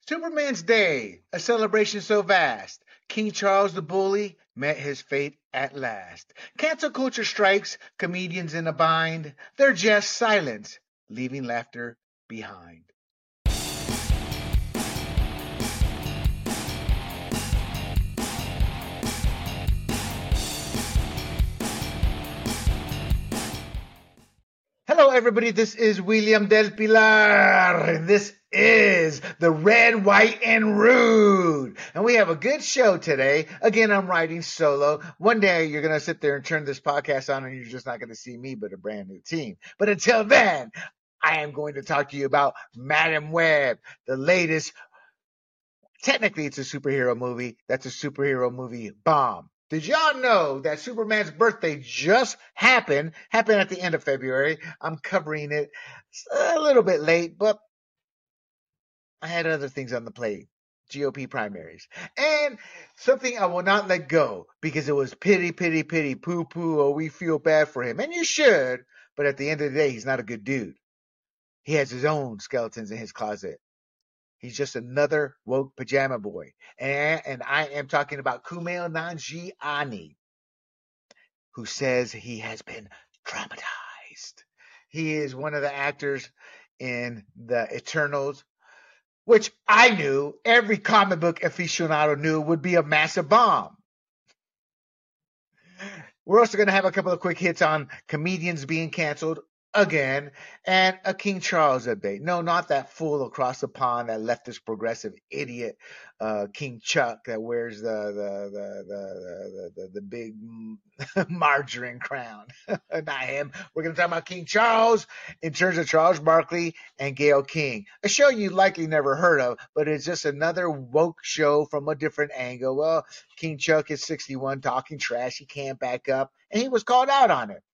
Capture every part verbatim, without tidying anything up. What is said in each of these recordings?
Superman's Day, a celebration so vast. King Charles the Bully met his fate at last. Cancel culture strikes, comedians in a bind. They're just silent, leaving laughter behind. Hello, everybody. This is William Del Pilar. This is the Red, White, and Rude. And we have a good show today. Again, I'm writing solo. One day you're going to sit there and turn this podcast on and you're just not going to see me, but a brand new team. But until then, I am going to talk to you about Madam Web, the latest. Technically, it's a superhero movie. That's a superhero movie bomb. Did y'all know that Superman's birthday just happened? Happened at the end of February. I'm covering it a little bit late, but I had other things on the plate. G O P primaries. And something I will not let go because it was pity, pity, pity, poo, poo, oh, we feel bad for him. And you should, but at the end of the day, he's not a good dude. He has his own skeletons in his closet. He's just another woke pajama boy. And, and I am talking about Kumail Nanjiani, who says he has been traumatized. He is one of the actors in the Eternals, which I knew, every comic book aficionado knew would be a massive bomb. We're also going to have a couple of quick hits on comedians being canceled again, and a King Charles update. No, not that fool across the pond, that leftist progressive idiot, uh, King Chuck that wears the the the the the, the, the big margarine crown. Not him. We're going to talk about King Charles in terms of Charles Barkley and Gayle King. A show you likely never heard of, but it's just another woke show from a different angle. Well, King Chuck is sixty-one talking trash. He can't back up, and he was called out on it.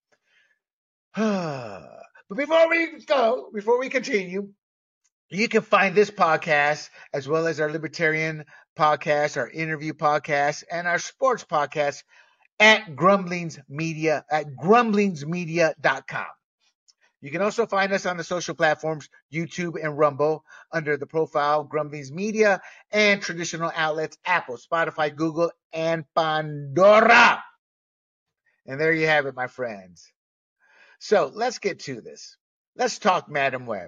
But before we go, before we continue, you can find this podcast as well as our libertarian podcast, our interview podcast, and our sports podcast at Grumblings Media at grumblings media dot com. You can also find us on the social platforms, YouTube and Rumble, under the profile Grumblings Media, and traditional outlets Apple, Spotify, Google, and Pandora. And there you have it, my friends. So let's get to this. Let's talk Madam Web.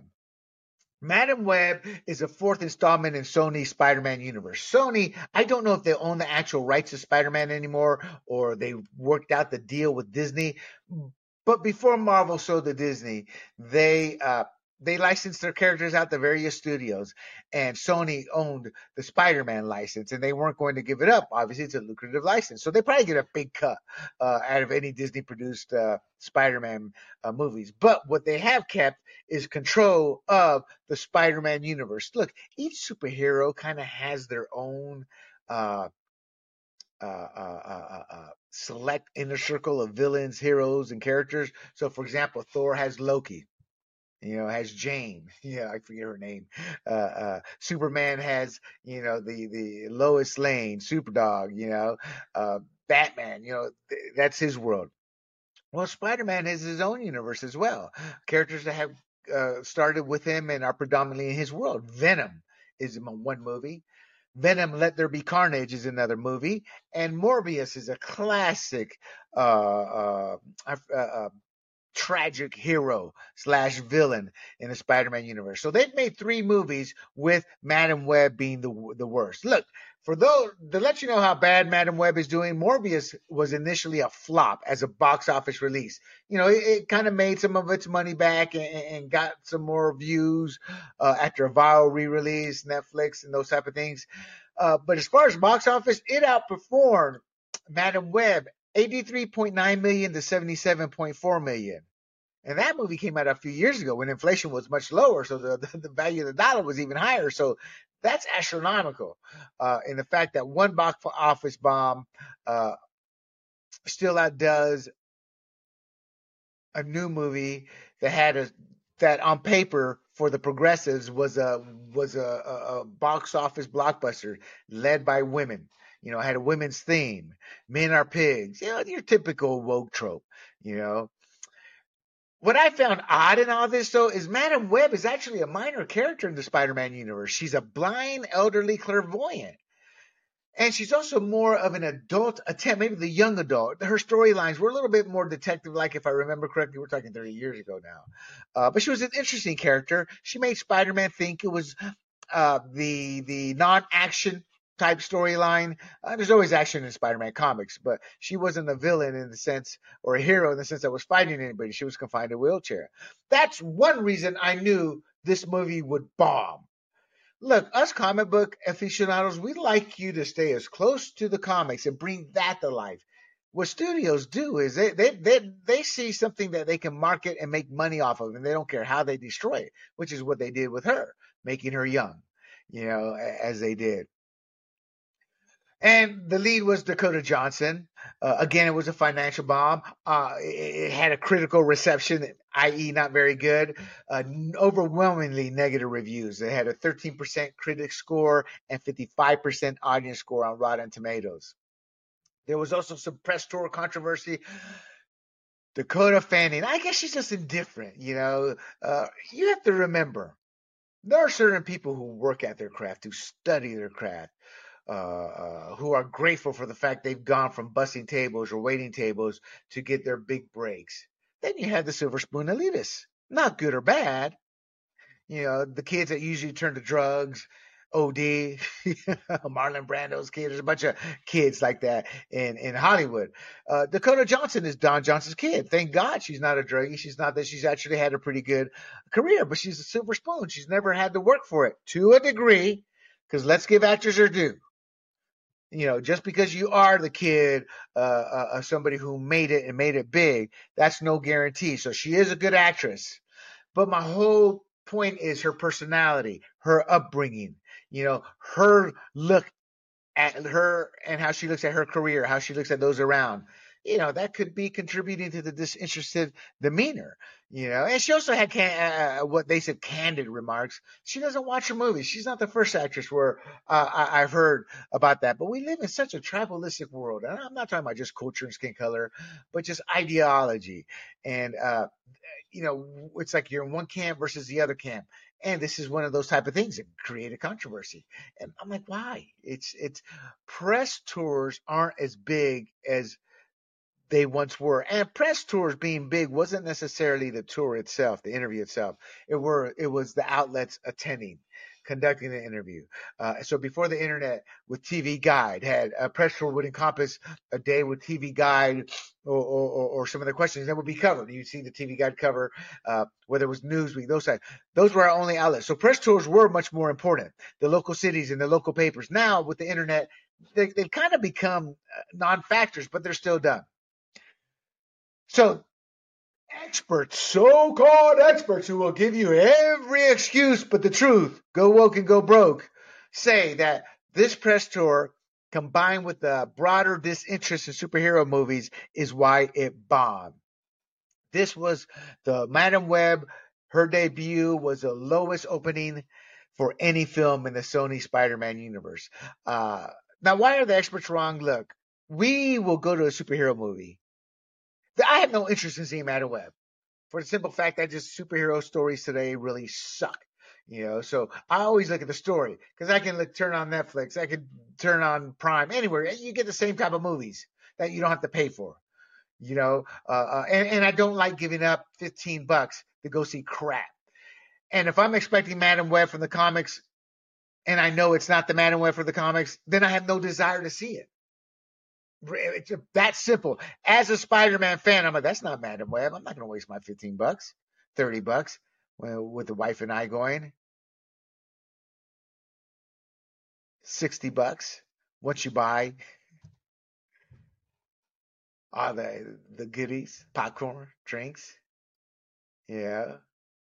Madam Web is a fourth installment in Sony's Spider-Man universe. Sony, I don't know if they own the actual rights to Spider-Man anymore or they worked out the deal with Disney. But before Marvel sold to Disney, they uh, they licensed their characters out to various studios, and Sony owned the Spider-Man license, and they weren't going to give it up. Obviously, it's a lucrative license, so they probably get a big cut uh, out of any Disney-produced uh, Spider-Man uh, movies. But what they have kept is control of the Spider-Man universe. Look, each superhero kind of has their own uh, uh, uh, uh, uh, select inner circle of villains, heroes, and characters. So, for example, Thor has Loki. You know, has Jane. Yeah, I forget her name. Uh, uh, Superman has, you know, the, the Lois Lane, Superdog, you know, uh, Batman, you know, th- that's his world. Well, Spider-Man has his own universe as well. Characters that have uh, started with him and are predominantly in his world. Venom is one movie. Venom Let There Be Carnage is another movie. And Morbius is a classic uh, uh, uh, uh tragic hero slash villain in the Spider-Man universe. So they've made three movies with Madam Web being the the worst. Look, for those to let you know how bad Madam Web is doing, Morbius was initially a flop as a box office release. You know, it, it kind of made some of its money back and, and got some more views uh, after a viral re-release, Netflix and those type of things. Uh, but as far as box office, it outperformed Madam Web eighty-three point nine million to seventy-seven point four million. And that movie came out a few years ago when inflation was much lower, so the, the, the value of the dollar was even higher. So that's astronomical. Uh, in the fact that one box office bomb uh, still outdoes a new movie that had a that on paper for the progressives was a was a, a, a box office blockbuster led by women. You know, had a women's theme. Men are pigs. You know, your typical woke trope. You know. What I found odd in all this, though, is Madam Web is actually a minor character in the Spider-Man universe. She's a blind, elderly clairvoyant. And she's also more of an adult attempt, maybe the young adult. Her storylines were a little bit more detective-like, if I remember correctly. We're talking thirty years ago now. Uh, but she was an interesting character. She made Spider-Man think it was uh, the the non-action type storyline. Uh, there's always action in Spider-Man comics, but she wasn't a villain in the sense, or a hero in the sense that was fighting anybody. She was confined to a wheelchair. That's one reason I knew this movie would bomb. Look, us comic book aficionados, we like you to stay as close to the comics and bring that to life. What studios do is they they they, they see something that they can market and make money off of, and they don't care how they destroy it, which is what they did with her, making her young, you know, as they did. And the lead was Dakota Johnson. Uh, again, it was a financial bomb. Uh, it, it had a critical reception, that is not very good. Uh, overwhelmingly negative reviews. It had a thirteen percent critic score and fifty-five percent audience score on Rotten Tomatoes. There was also some press tour controversy. Dakota Fanning, I guess she's just indifferent, you know. Uh, you have to remember, there are certain people who work at their craft, who study their craft. Uh, uh, who are grateful for the fact they've gone from bussing tables or waiting tables to get their big breaks. Then you have the silver spoon elitists. Not good or bad. You know, the kids that usually turn to drugs, O D, Marlon Brando's kids. There's a bunch of kids like that in, in Hollywood. Uh, Dakota Johnson is Don Johnson's kid. Thank God she's not a druggie. She's not that. She's actually had a pretty good career, but she's a silver spoon. She's never had to work for it to a degree, because let's give actors their due. You know, just because you are the kid uh, uh, of somebody who made it and made it big, that's no guarantee. So she is a good actress. But my whole point is her personality, her upbringing, you know, her look at her and how she looks at her career, how she looks at those around. You know, that could be contributing to the disinterested demeanor, you know. And she also had can, uh, what they said candid remarks. She doesn't watch her movies. She's not the first actress where uh, I, I've heard about that. But we live in such a tribalistic world. And I'm not talking about just culture and skin color, but just ideology. And, uh, you know, it's like you're in one camp versus the other camp. And this is one of those type of things that create a controversy. And I'm like, why? It's, it's press tours aren't as big as they once were. And press tours being big wasn't necessarily the tour itself, the interview itself. It were it was the outlets attending, conducting the interview. Uh, so before the internet, with T V Guide, had a press tour would encompass a day with T V Guide or, or, or some of the questions that would be covered. You'd see the T V Guide cover, uh, whether it was Newsweek, those types. Those were our only outlets. So press tours were much more important. The local cities and the local papers. Now with the internet, they, they've kind of become non-factors, but they're still done. So experts, so-called experts who will give you every excuse but the truth, go woke and go broke, say that this press tour, combined with the broader disinterest in superhero movies, is why it bombed. This was the Madam Web. Her debut was the lowest opening for any film in the Sony Spider-Man universe. Uh, now, why are the experts wrong? Look, we will go to a superhero movie. I have no interest in seeing Madam Web, for the simple fact that just superhero stories today really suck. You know, so I always look at the story, because I can look, turn on Netflix, I can turn on Prime, anywhere. You get the same type of movies that you don't have to pay for. You know, uh, uh, and, and I don't like giving up fifteen bucks to go see crap. And if I'm expecting Madam Web from the comics, and I know it's not the Madam Web from the comics, then I have no desire to see it. It's that simple. As a Spider-Man fan, I'm like, that's not Madam Web. I'm not going to waste my fifteen bucks, thirty bucks with the wife and I going. sixty bucks once you buy all the, the goodies, popcorn, drinks. Yeah.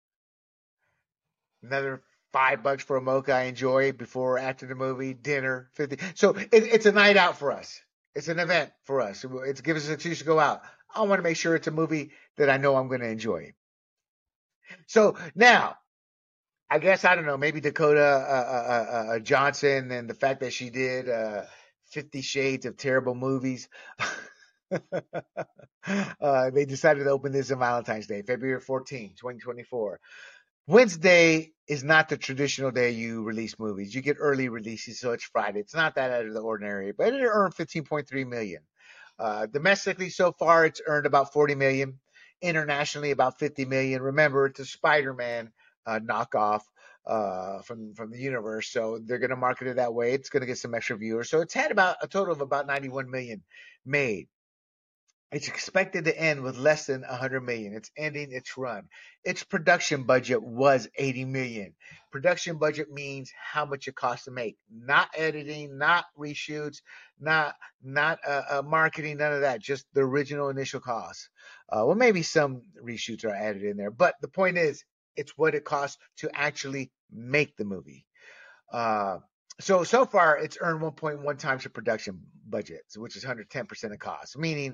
Another five bucks for a mocha I enjoy before or after the movie, dinner, fifty. So it, it's a night out for us. It's an event for us. It gives us an excuse to go out. I want to make sure it's a movie that I know I'm going to enjoy. So now, I guess, I don't know, maybe Dakota uh, uh, uh, Johnson and the fact that she did uh, Fifty Shades of Terrible Movies. uh, they decided to open this on Valentine's Day, February fourteenth, twenty twenty-four. Wednesday is not the traditional day you release movies. You get early releases, so it's Friday. It's not that out of the ordinary, but it earned fifteen point three million dollars. Uh, domestically, so far, it's earned about forty million dollars. Internationally, about fifty million dollars. Remember, it's a Spider-Man uh, knockoff uh, from from the universe, so they're going to market it that way. It's going to get some extra viewers. So it's had about a total of about ninety-one million made. It's expected to end with less than one hundred million. It's ending its run. Its production budget was eighty million. Production budget means how much it costs to make, not editing, not reshoots, not not uh, uh, marketing, none of that. Just the original initial cost. Uh, well, maybe some reshoots are added in there, but the point is, it's what it costs to actually make the movie. Uh, so so far, it's earned one point one times the production budget, which is one hundred ten percent of cost, meaning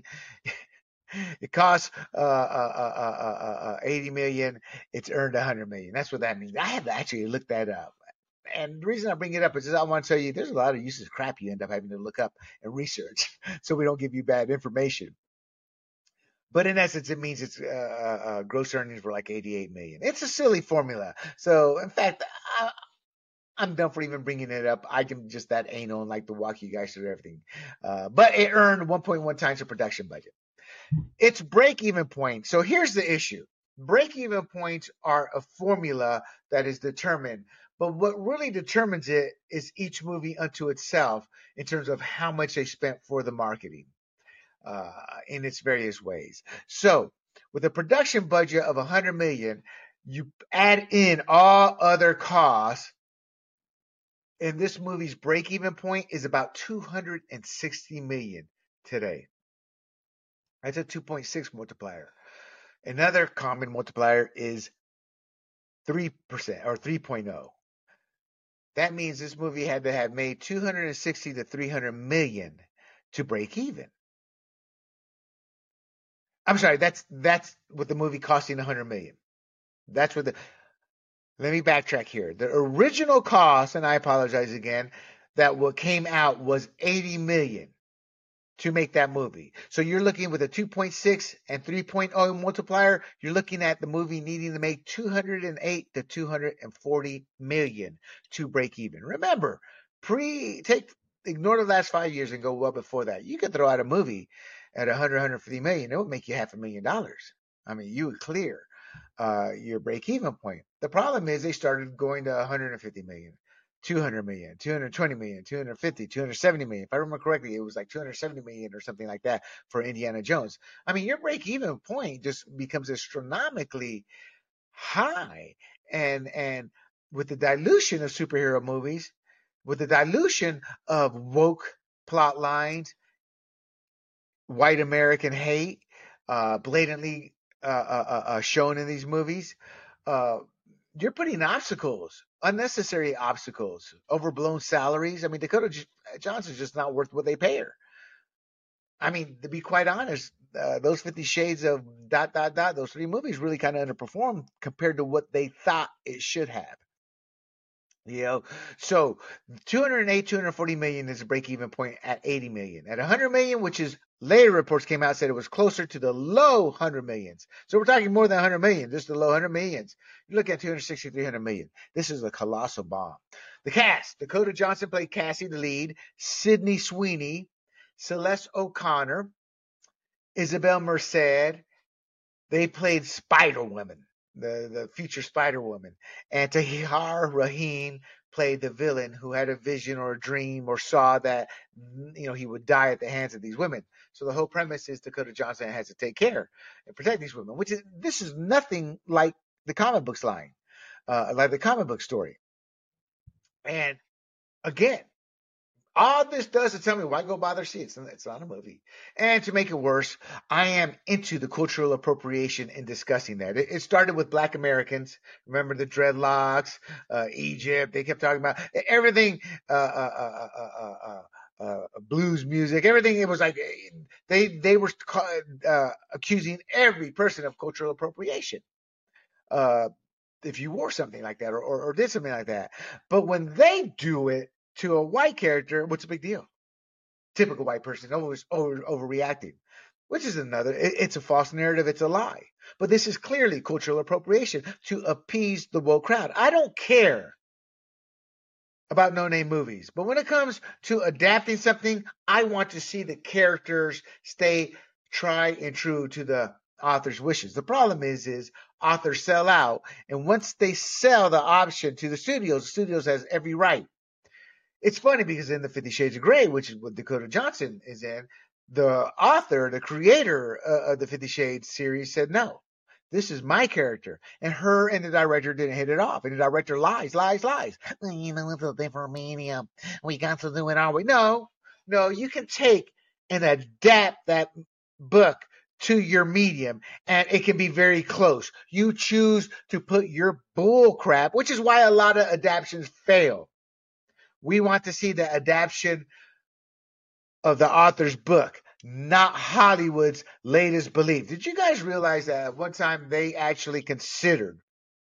it costs uh, uh, uh, uh, uh, eighty million. It's earned one hundred million. That's what that means. I have to actually look that up. And the reason I bring it up is just I want to tell you there's a lot of useless crap you end up having to look up and research, so we don't give you bad information. But in essence, it means it's uh, uh, gross earnings were like eighty-eight million. It's a silly formula. So in fact, I, I'm done for even bringing it up. I can just that anal and like to walk you guys through everything. Uh, but it earned one point one times the production budget. Its break-even point. So here's the issue. Break-even points are a formula that is determined. But what really determines it is each movie unto itself in terms of how much they spent for the marketing uh, in its various ways. So with a production budget of one hundred million, you add in all other costs, and this movie's break-even point is about two hundred sixty million today. That's a two point six multiplier. Another common multiplier is three percent or three point oh. That means this movie had to have made two hundred sixty to three hundred million to break even. I'm sorry, that's that's with the movie costing one hundred million. That's what the Let me backtrack here. The original cost, and I apologize again, that what came out was eighty million to make that movie. So you're looking with a two point six and three point oh multiplier, you're looking at the movie needing to make two hundred eight to two hundred forty million to break even. Remember, pre take ignore the last five years and go well before that. You could throw out a movie at one hundred, one hundred fifty million, it would make you half a million dollars. I mean, you would clear uh, your break-even point. The problem is they started going to one hundred fifty million, two hundred million, two hundred twenty million, two hundred fifty, two hundred seventy million. If I remember correctly, it was like two hundred seventy million or something like that for Indiana Jones. I mean, your break-even point just becomes astronomically high. And and with the dilution of superhero movies, with the dilution of woke plot lines, white American hate, uh, blatantly uh, uh, uh, shown in these movies, uh, you're putting obstacles, unnecessary obstacles, overblown salaries. I mean, Dakota J- Johnson's just not worth what they pay her. I mean, to be quite honest, uh, those Fifty Shades of dot, dot, dot, those three movies really kind of underperformed compared to what they thought it should have. You know, so two hundred eight, two hundred forty million is a break even point at eighty million. At one hundred million, which is later reports came out, said it was closer to the low one hundred millions. So we're talking more than one hundred million, just the low one hundred millions. You look at two hundred sixty, three hundred million. This is a colossal bomb. The cast: Dakota Johnson played Cassie, the lead, Sydney Sweeney, Celeste O'Connor, Isabel Merced. They played Spider Woman, the, the future Spider Woman. And Tahar Rahim played the villain who had a vision or a dream or saw that, you know, he would die at the hands of these women. So the whole premise is Dakota Johnson has to take care and protect these women, which is, this is nothing like the comic books line, uh, like the comic book story. And again, all this does is tell me why go bother see it. It's not a movie. And to make it worse, I am into the cultural appropriation in discussing that. It, it started with Black Americans. Remember the dreadlocks, uh, Egypt. They kept talking about everything, uh, uh, uh, uh, uh, blues music, everything. It was like they they were uh, accusing every person of cultural appropriation. Uh, if you wore something like that or, or, or did something like that. But when they do it to a white character, what's the big deal? Typical white person, always over, overreacting. which is another, it, it's a false narrative, it's a lie. But this is clearly cultural appropriation to appease the woke crowd. I don't care about no-name movies, but when it comes to adapting something, I want to see the characters stay tried and true to the author's wishes. The problem is, is authors sell out, and once they sell the option to the studios, the studios has every right. It's funny because in the Fifty Shades of Grey, which is what Dakota Johnson is in, the author, the creator uh, of the Fifty Shades series said, no, this is my character. And her and the director didn't hit it off. And the director lies, lies, lies. Well, you know, it's a different medium. We got to do it our way. No, no, you can take and adapt that book to your medium, and it can be very close. You choose to put your bull crap, which is why a lot of adaptations fail. We want to see the adaptation of the author's book, not Hollywood's latest belief. Did you guys realize that at one time they actually considered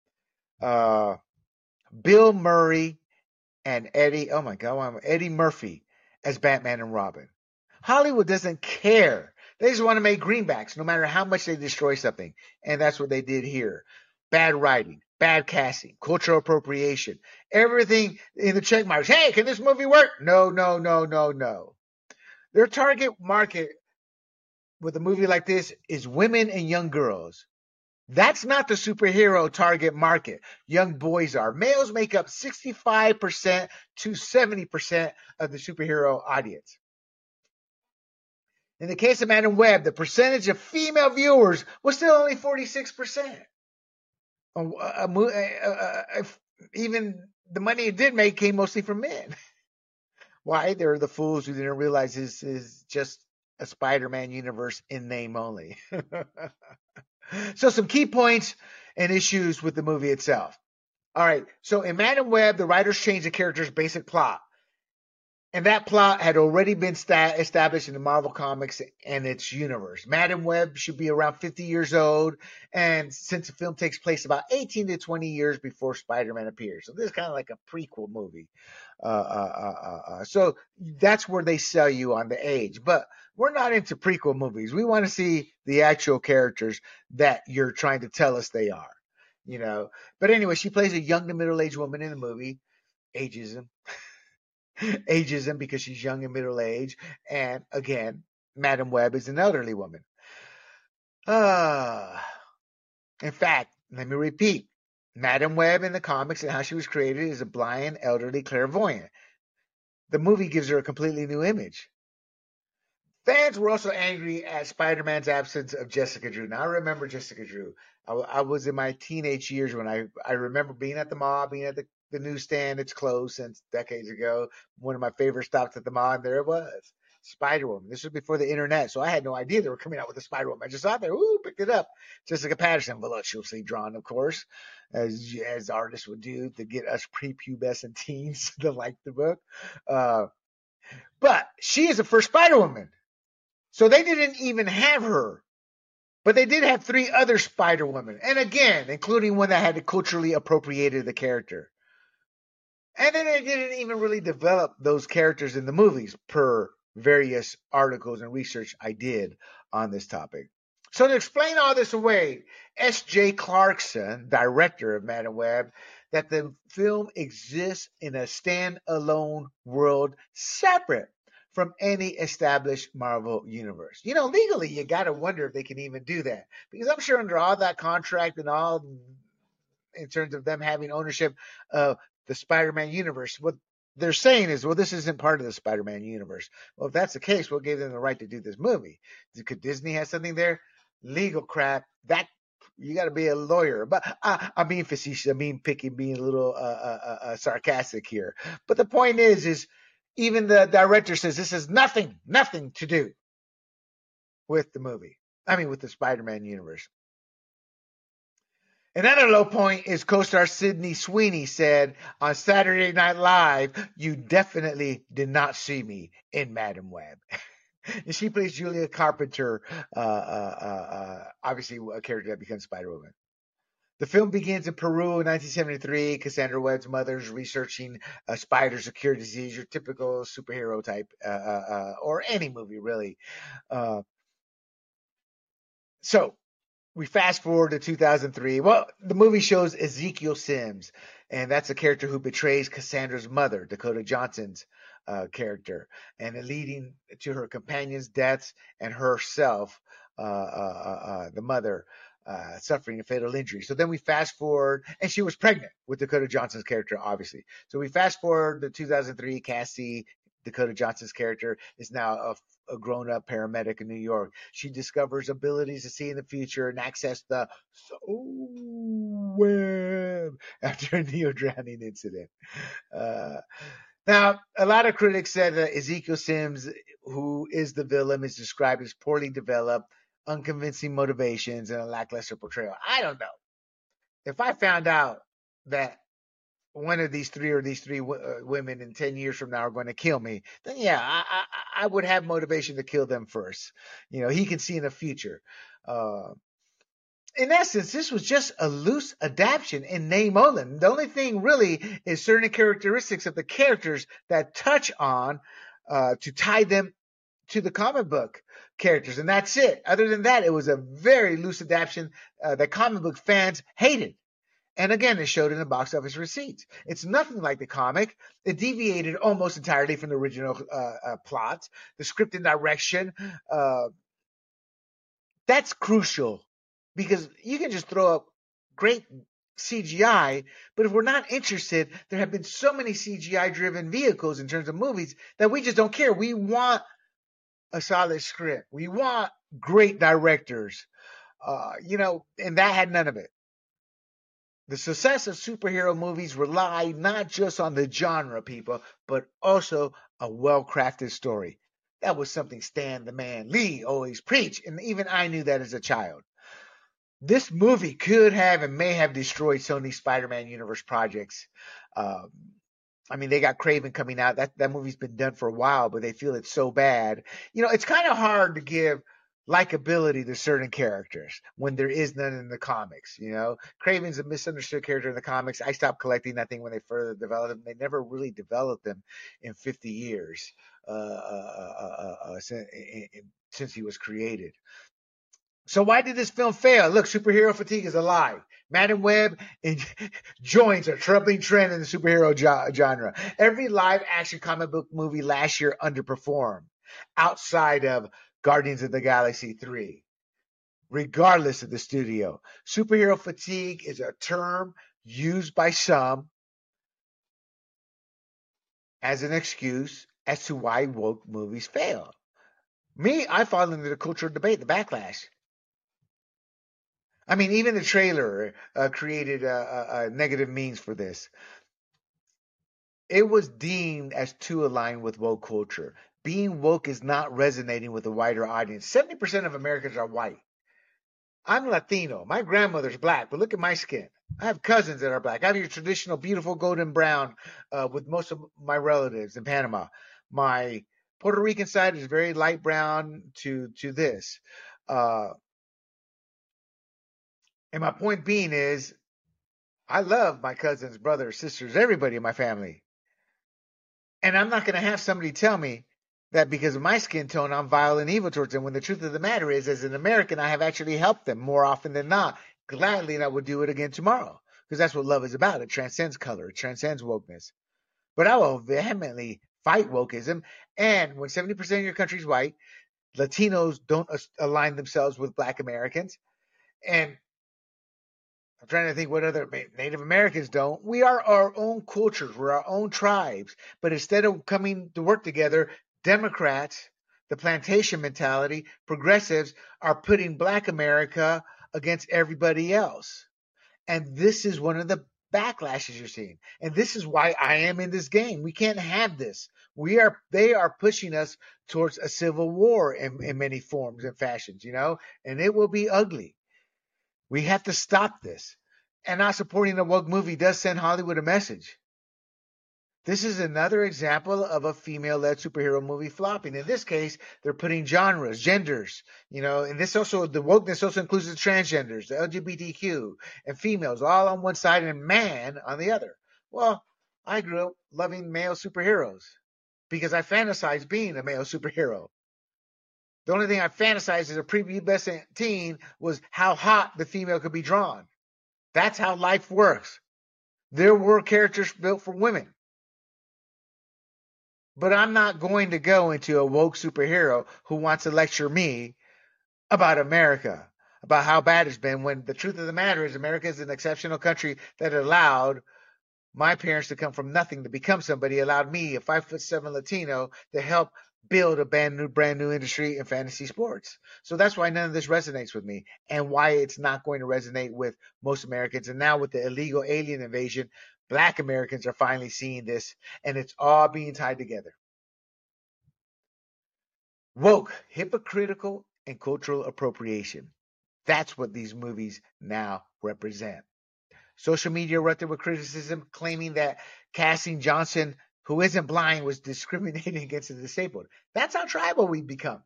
uh, Bill Murray and Eddie, oh my God, Eddie Murphy as Batman and Robin? Hollywood doesn't care. They just want to make greenbacks no matter how much they destroy something. And that's what they did here. Bad writing, bad casting, cultural appropriation, everything in the check marks. Hey, can this movie work? No, no, no, no, no. Their target market with a movie like this is women and young girls. That's not the superhero target market. Young boys are. Males make up sixty-five percent to seventy percent of the superhero audience. In the case of Madam Web, the percentage of female viewers was still only forty-six percent. Uh, uh, uh, even the money it did make came mostly from men. Why? They're the fools who didn't realize this is just a Spider-Man universe in name only. So some key points and issues with the movie itself. All right. So in Madam Web, the writers changed the character's basic plot. And that plot had already been sta- established in the Marvel Comics and its universe. Madam Web should be around fifty years old, and since the film takes place about eighteen to twenty years before Spider-Man appears. So this is kind of like a prequel movie. Uh, uh, uh, uh, so that's where they sell you on the age. But we're not into prequel movies. We want to see the actual characters that you're trying to tell us they are. You know. But anyway, she plays a young to middle-aged woman in the movie. Ageism. Ageism because she's young and middle-aged. And again, Madam Web is an elderly woman. Uh, in fact, let me repeat. Madam Web in the comics and how she was created is a blind, elderly clairvoyant. The movie gives her a completely new image. Fans were also angry at Spider-Man's absence of Jessica Drew. Now, I remember Jessica Drew. I, I was in my teenage years when I, I remember being at the mall, being at the, the newsstand. It's closed since decades ago. One of my favorite stops at the mall, and there it was. Spider-Woman. This was before the internet, so I had no idea they were coming out with the Spider-Woman. I just saw it there. Ooh, picked it up. Jessica Patterson, voluptuously drawn, of course, as as artists would do to get us prepubescent teens to like the book. Uh, but she is the first Spider-Woman. So they didn't even have her. But they did have three other Spider-Women. And again, including one that had culturally appropriated the character. And then they didn't even really develop those characters in the movies per various articles and research I did on this topic. So to explain all this away, S J Clarkson, director of Madam Web, that the film exists in a standalone world separate from any established Marvel universe. You know, legally, you got to wonder if they can even do that. Because I'm sure under all that contract and all, in terms of them having ownership of the Spider-Man universe, what they're saying is, well, this isn't part of the Spider-Man universe. Well, if that's the case, what gave them the right to do this movie? Could Disney have something there? Legal crap. That you got to be a lawyer. But I, I'm being facetious. I'm being picky, being a little uh, uh, uh, sarcastic here. But the point is, is even the director says this has nothing, nothing to do with the movie. I mean, with the Spider-Man universe. Another low point is co-star Sydney Sweeney said on Saturday Night Live, "You definitely did not see me in Madam Web." And she plays Julia Carpenter, uh, uh, uh, obviously a character that becomes Spider-Woman. The film begins in Peru in nineteen seventy-three. Cassandra Webb's mother is researching a spiders or cure disease, your typical superhero type, uh, uh, uh, or any movie really. Uh, So we fast forward to two thousand three. Well, the movie shows Ezekiel Sims, and that's a character who betrays Cassandra's mother, Dakota Johnson's uh, character, and leading to her companion's deaths and herself, uh, uh, uh, uh, the mother, uh, suffering a fatal injury. So then we fast forward, and she was pregnant with Dakota Johnson's character, obviously. So we fast forward to two thousand three. Cassie, Dakota Johnson's character, is now a a grown-up paramedic in New York. She discovers abilities to see in the future and access the soul web after a neo-drowning incident. Uh, now, a lot of critics said that Ezekiel Sims, who is the villain, is described as poorly developed, unconvincing motivations, and a lackluster portrayal. I don't know. If I found out that one of these three or these three w- uh, women in ten years from now are going to kill me, then yeah, I, I, I would have motivation to kill them first. You know, he can see in the future. Uh, in essence, this was just a loose adaptation in name only. The only thing really is certain characteristics of the characters that touch on uh, to tie them to the comic book characters, and that's it. Other than that, it was a very loose adaptation uh, that comic book fans hated. And again, it showed in the box office receipts. It's nothing like the comic. It deviated almost entirely from the original uh, uh, plot, the script and direction. Uh, that's crucial because you can just throw up great C G I, but if we're not interested, there have been so many C G I-driven vehicles in terms of movies that we just don't care. We want a solid script. We want great directors, uh, you know, and that had none of it. The success of superhero movies rely not just on the genre, people, but also a well-crafted story. That was something Stan the Man Lee always preached, and even I knew that as a child. This movie could have and may have destroyed Sony's Spider-Man universe projects. Um, I mean, they got Kraven coming out. That that movie's been done for a while, but they feel it's so bad. You know, it's kind of hard to give likability to certain characters when there is none in the comics. You know, Kraven's a misunderstood character in the comics. I stopped collecting that thing when they further developed him. They never really developed him in fifty years uh, uh, uh, uh, since, since he was created. So why did this film fail? Look, superhero fatigue is a lie. Madam Web joins a troubling trend in the superhero genre. Every live action comic book movie last year underperformed outside of Guardians of the Galaxy three, regardless of the studio. Superhero fatigue is a term used by some as an excuse as to why woke movies fail. Me, I fall into the cultural debate, the backlash. I mean, even the trailer uh, created uh, uh, negative memes for this. It was deemed as too aligned with woke culture. Being woke is not resonating with a wider audience. seventy percent of Americans are white. I'm Latino. My grandmother's black, but look at my skin. I have cousins that are black. I have your traditional beautiful golden brown uh, with most of my relatives in Panama. My Puerto Rican side is very light brown to, to this. Uh, and my point being is, I love my cousins, brothers, sisters, everybody in my family. And I'm not going to have somebody tell me that because of my skin tone, I'm vile and evil towards them, when the truth of the matter is, as an American, I have actually helped them more often than not. Gladly, and I would do it again tomorrow, because that's what love is about. It transcends color. It transcends wokeness. But I will vehemently fight wokeism. And when seventy percent of your country is white, Latinos don't align themselves with black Americans. And I'm trying to think what other Native Americans don't. We are our own cultures. We're our own tribes. But instead of coming to work together, Democrats, the plantation mentality, progressives are putting black America against everybody else. And this is one of the backlashes you're seeing. And this is why I am in this game. We can't have this. We are, they are pushing us towards a civil war in, in many forms and fashions, you know, and it will be ugly. We have to stop this. And not supporting a woke movie does send Hollywood a message. This is another example of a female-led superhero movie flopping. In this case, they're putting genres, genders, you know, and this also, the wokeness also includes the transgenders, the L G B T Q, and females, all on one side and man on the other. Well, I grew up loving male superheroes because I fantasized being a male superhero. The only thing I fantasized as a prepubescent teen was how hot the female could be drawn. That's how life works. There were characters built for women. But I'm not going to go into a woke superhero who wants to lecture me about America, about how bad it's been, when the truth of the matter is America is an exceptional country that allowed my parents to come from nothing to become somebody, allowed me, a five foot seven Latino, to help build a brand new, brand new industry in fantasy sports. So that's why none of this resonates with me, and why it's not going to resonate with most Americans. And now with the illegal alien invasion, Black Americans are finally seeing this, and it's all being tied together. Woke, hypocritical, and cultural appropriation. That's what these movies now represent. Social media erupted with criticism, claiming that casting Johnson, who isn't blind, was discriminating against the disabled. That's how tribal we've become.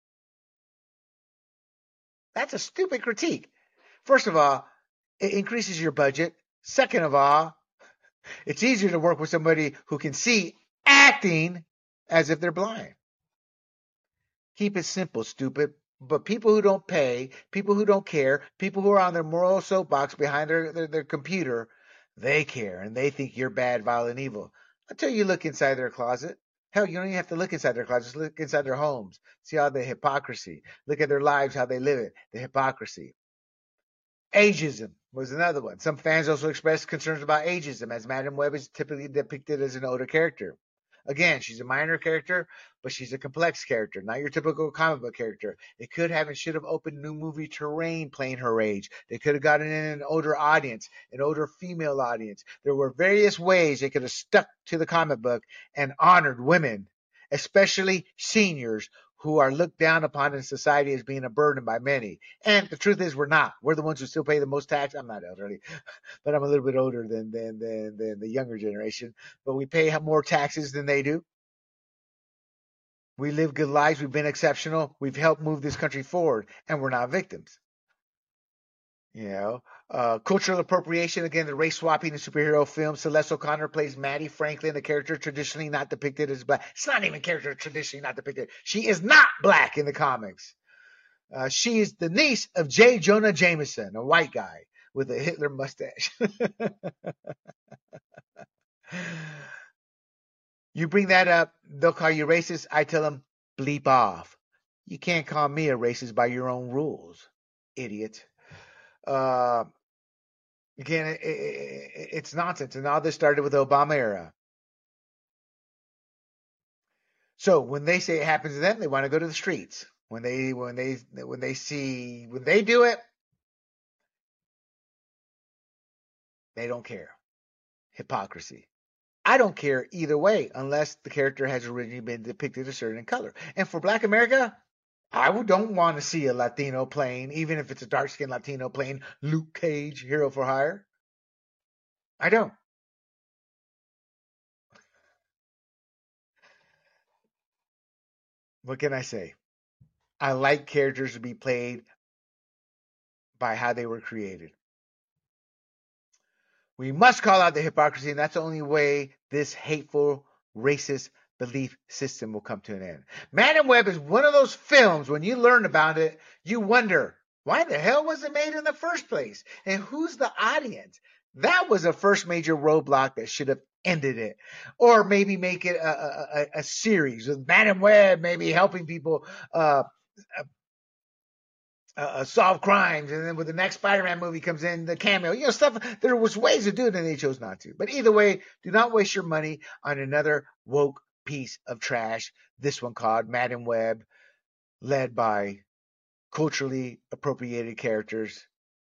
That's a stupid critique. First of all, it increases your budget. Second of all, it's easier to work with somebody who can see acting as if they're blind. Keep it simple, stupid. But people who don't pay, people who don't care, people who are on their moral soapbox behind their, their, their computer, they care, and they think you're bad, vile, and evil. Until you look inside their closet. Hell, you don't even have to look inside their closets. Look inside their homes. See all the hypocrisy. Look at their lives, how they live it. The hypocrisy. Ageism was another one. Some fans also expressed concerns about ageism, as Madame Web is typically depicted as an older character. Again, she's a minor character, but she's a complex character, not your typical comic book character. It could have and should have opened new movie terrain playing her age. They could have gotten in an older audience, an older female audience. There were various ways they could have stuck to the comic book and honored women, especially seniors, who are looked down upon in society as being a burden by many. And the truth is, we're not. We're the ones who still pay the most tax. I'm not elderly, but I'm a little bit older than, than, than, than the younger generation. But we pay more taxes than they do. We live good lives. We've been exceptional. We've helped move this country forward, and we're not victims. You know, uh, cultural appropriation, again, the race swapping in superhero films. Celeste O'Connor plays Maddie Franklin, a character traditionally not depicted as black. It's not even a character traditionally not depicted. She is not black in the comics. Uh, she is the niece of J. Jonah Jameson, a white guy with a Hitler mustache. You bring that up, they'll call you racist. I tell them, bleep off. You can't call me a racist by your own rules, idiot. Uh, again, it, it, it's nonsense. And all this started with the Obama era. So when they say it happens to them, they want to go to the streets. When they when they when they see when they do it, they don't care. Hypocrisy. I don't care either way, unless the character has originally been depicted a certain color. And for Black America, I don't want to see a Latino playing, even if it's a dark-skinned Latino playing Luke Cage, Hero for Hire. I don't. What can I say? I like characters to be played by how they were created. We must call out the hypocrisy, and that's the only way this hateful, racist belief system will come to an end. Madame Web is one of those films, when you learn about it, you wonder, why the hell was it made in the first place? And who's the audience? That was a first major roadblock that should have ended it. Or maybe make it a, a, a series with Madame Web maybe helping people uh, uh, solve crimes. And then when the next Spider-Man movie comes in, the cameo, you know, stuff. There was ways to do it and they chose not to. But either way, do not waste your money on another woke piece of trash. This one called Madame Web, led by culturally appropriated characters,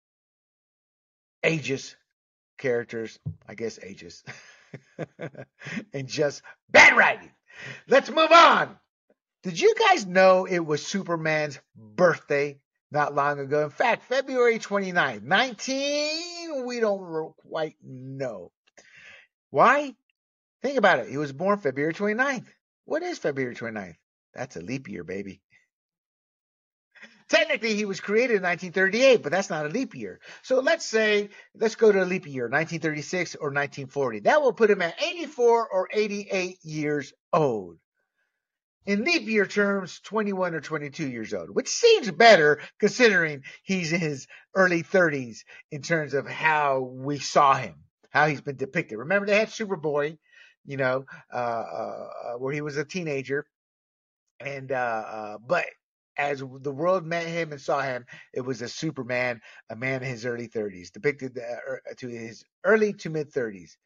ageist characters, I guess ageist, and just bad writing. Let's move on. Did you guys know it was Superman's birthday not long ago? In fact, February twenty-ninth, nineteen, we don't quite know. Why? Think about it. He was born February twenty-ninth. What is February twenty-ninth? That's a leap year, baby. Technically, he was created in nineteen thirty-eight, but that's not a leap year. So let's say, let's go to a leap year, nineteen thirty-six or nineteen forty. That will put him at eighty-four or eighty-eight years old. in leap year terms, twenty-one or twenty-two years old, which seems better considering he's in his early thirties in terms of how we saw him, how he's been depicted. Remember, they had Superboy, you know, uh, uh, where he was a teenager, and uh, uh, but as the world met him and saw him, it was a Superman, a man in his early thirties, depicted uh, to his early to mid thirties.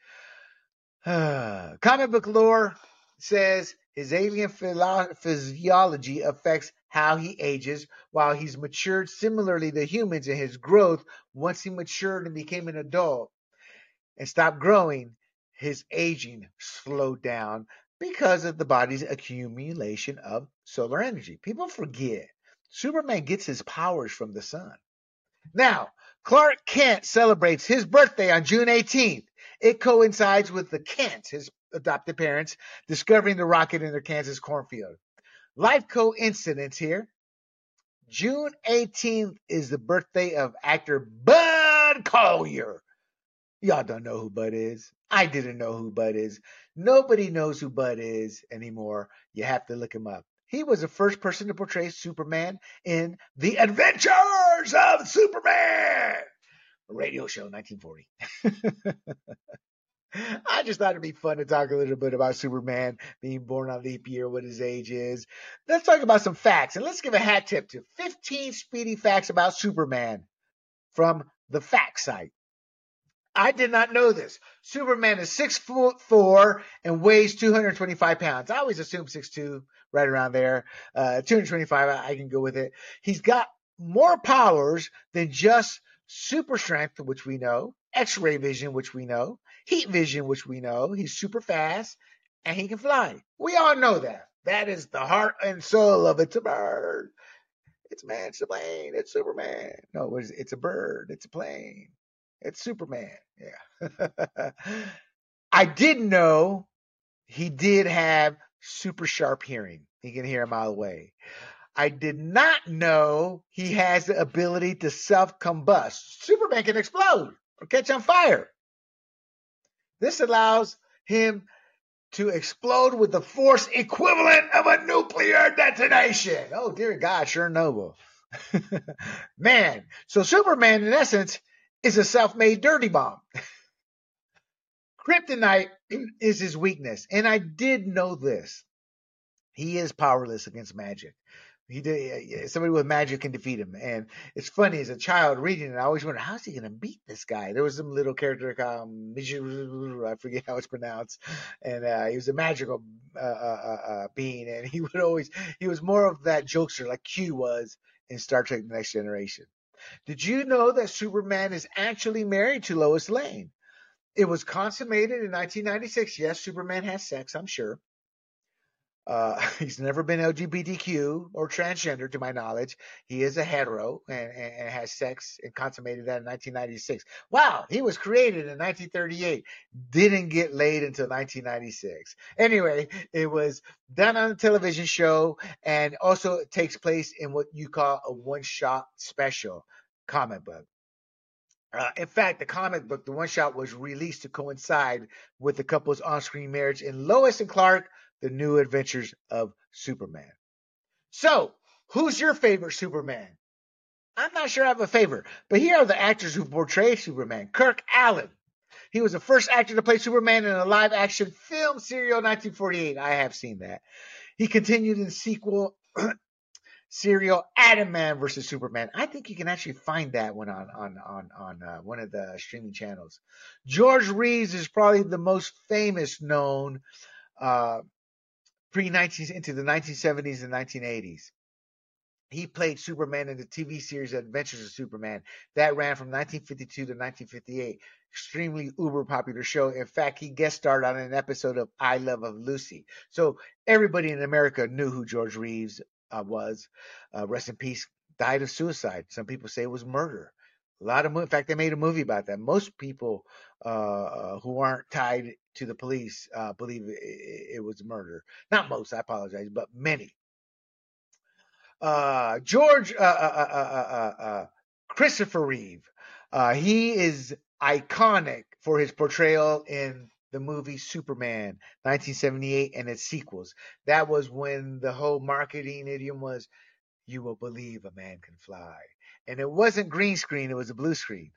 Comic book lore says his alien philo- physiology affects how he ages, while he's matured similarly to humans in his growth. Once he matured and became an adult and stopped growing, his aging slowed down because of the body's accumulation of solar energy. People forget Superman gets his powers from the sun. Now, Clark Kent celebrates his birthday on June eighteenth. It coincides with the Kents, his adopted parents, discovering the rocket in their Kansas cornfield. Life coincidence here. June eighteenth is the birthday of actor Bud Collyer. Y'all don't know who Bud is. I didn't know who Bud is. Nobody knows who Bud is anymore. You have to look him up. He was the first person to portray Superman in The Adventures of Superman, a radio show, nineteen forty. I just thought it'd be fun to talk a little bit about Superman being born on leap year, what his age is. Let's talk about some facts, and let's give a hat tip to fifteen speedy facts about Superman from the fact site. I did not know this. Superman is six foot four and weighs two hundred twenty-five pounds. I always assume six two, right around there. Uh, two hundred twenty-five, I, I can go with it. He's got more powers than just super strength, which we know, X-ray vision, which we know, heat vision, which we know. He's super fast and he can fly. We all know that. That is the heart and soul of It's a Bird. It's a man, it's a plane, it's Superman. No, it's, it's a bird, it's a plane. It's Superman. Yeah. I did know he did have super sharp hearing. He can hear a mile away. I did not know he has the ability to self-combust. Superman can explode or catch on fire. This allows him to explode with the force equivalent of a nuclear detonation. Oh, dear God, Chernobyl. Man, so Superman, in essence, is a self-made dirty bomb. Kryptonite is his weakness, and I did know this. He is powerless against magic. He did, somebody with magic can defeat him, and it's funny as a child reading it. I always wonder, how's he going to beat this guy? There was some little character, um, I forget how it's pronounced, and uh, he was a magical uh, uh, uh, being, and he would always he was more of that jokester like Q was in Star Trek: The Next Generation. Did you know that Superman is actually married to Lois Lane? It was consummated in nineteen ninety-six. Yes, Superman has sex, I'm sure. Uh, he's never been L G B T Q or transgender, to my knowledge. He is a hetero and, and, and has sex and consummated that in nineteen ninety-six. Wow, he was created in nineteen thirty-eight. Didn't get laid until nineteen ninety-six. Anyway, it was done on a television show, and also it takes place in what you call a one-shot special comic book. Uh, in fact, the comic book, the one shot, was released to coincide with the couple's on-screen marriage in Lois and Clark, The New Adventures of Superman. So, who's your favorite Superman? I'm not sure I have a favorite, but here are the actors who portrayed Superman. Kirk Alyn. He was the first actor to play Superman in a live-action film serial nineteen forty-eight. I have seen that. He continued in sequel serial Atom Man versus Superman. I think you can actually find that one on on on on uh, one of the streaming channels. George Reeves is probably the most famous known uh, pre nineteen into the nineteen seventies and nineteen eighties. He played Superman in the T V series Adventures of Superman that ran from nineteen fifty-two to nineteen fifty-eight. Extremely uber popular show. In fact, he guest starred on an episode of I Love of Lucy. So everybody in America knew who George Reeves Uh, was. Uh, rest in peace. Died of suicide. Some people say it was murder. A lot of, in fact, they made a movie about that. Most people uh, who aren't tied to the police uh, believe it, it was murder. Not most, I apologize, but many. Uh, George uh, uh, uh, uh, uh, Christopher Reeve. Uh, he is iconic for his portrayal in the movie Superman, nineteen seventy-eight, and its sequels. That was when the whole marketing idiom was, you will believe a man can fly. And it wasn't green screen, it was a blue screen.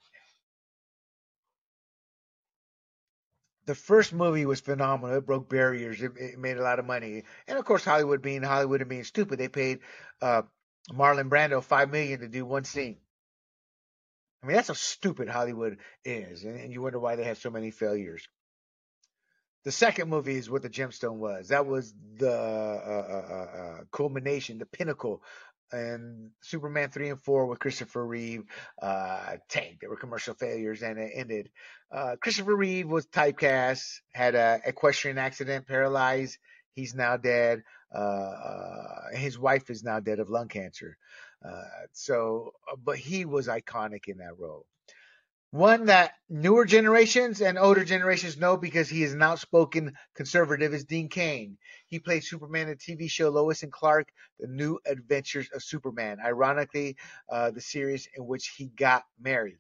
The first movie was phenomenal. It broke barriers. It, it made a lot of money. And of course, Hollywood being Hollywood and being stupid, they paid uh, Marlon Brando five million dollars to do one scene. I mean, that's how stupid Hollywood is. And, and you wonder why they have so many failures. The second movie is what the gemstone was. That was the uh, uh, uh, culmination, the pinnacle. And Superman three and four with Christopher Reeve uh, tanked. They were commercial failures, and it ended. Uh, Christopher Reeve was typecast, had a equestrian accident, paralyzed. He's now dead. Uh, his wife is now dead of lung cancer. Uh, so, but he was iconic in that role. One that newer generations and older generations know because he is an outspoken conservative is Dean Cain. He played Superman in the T V show Lois and Clark, The New Adventures of Superman. Ironically, uh, the series in which he got married.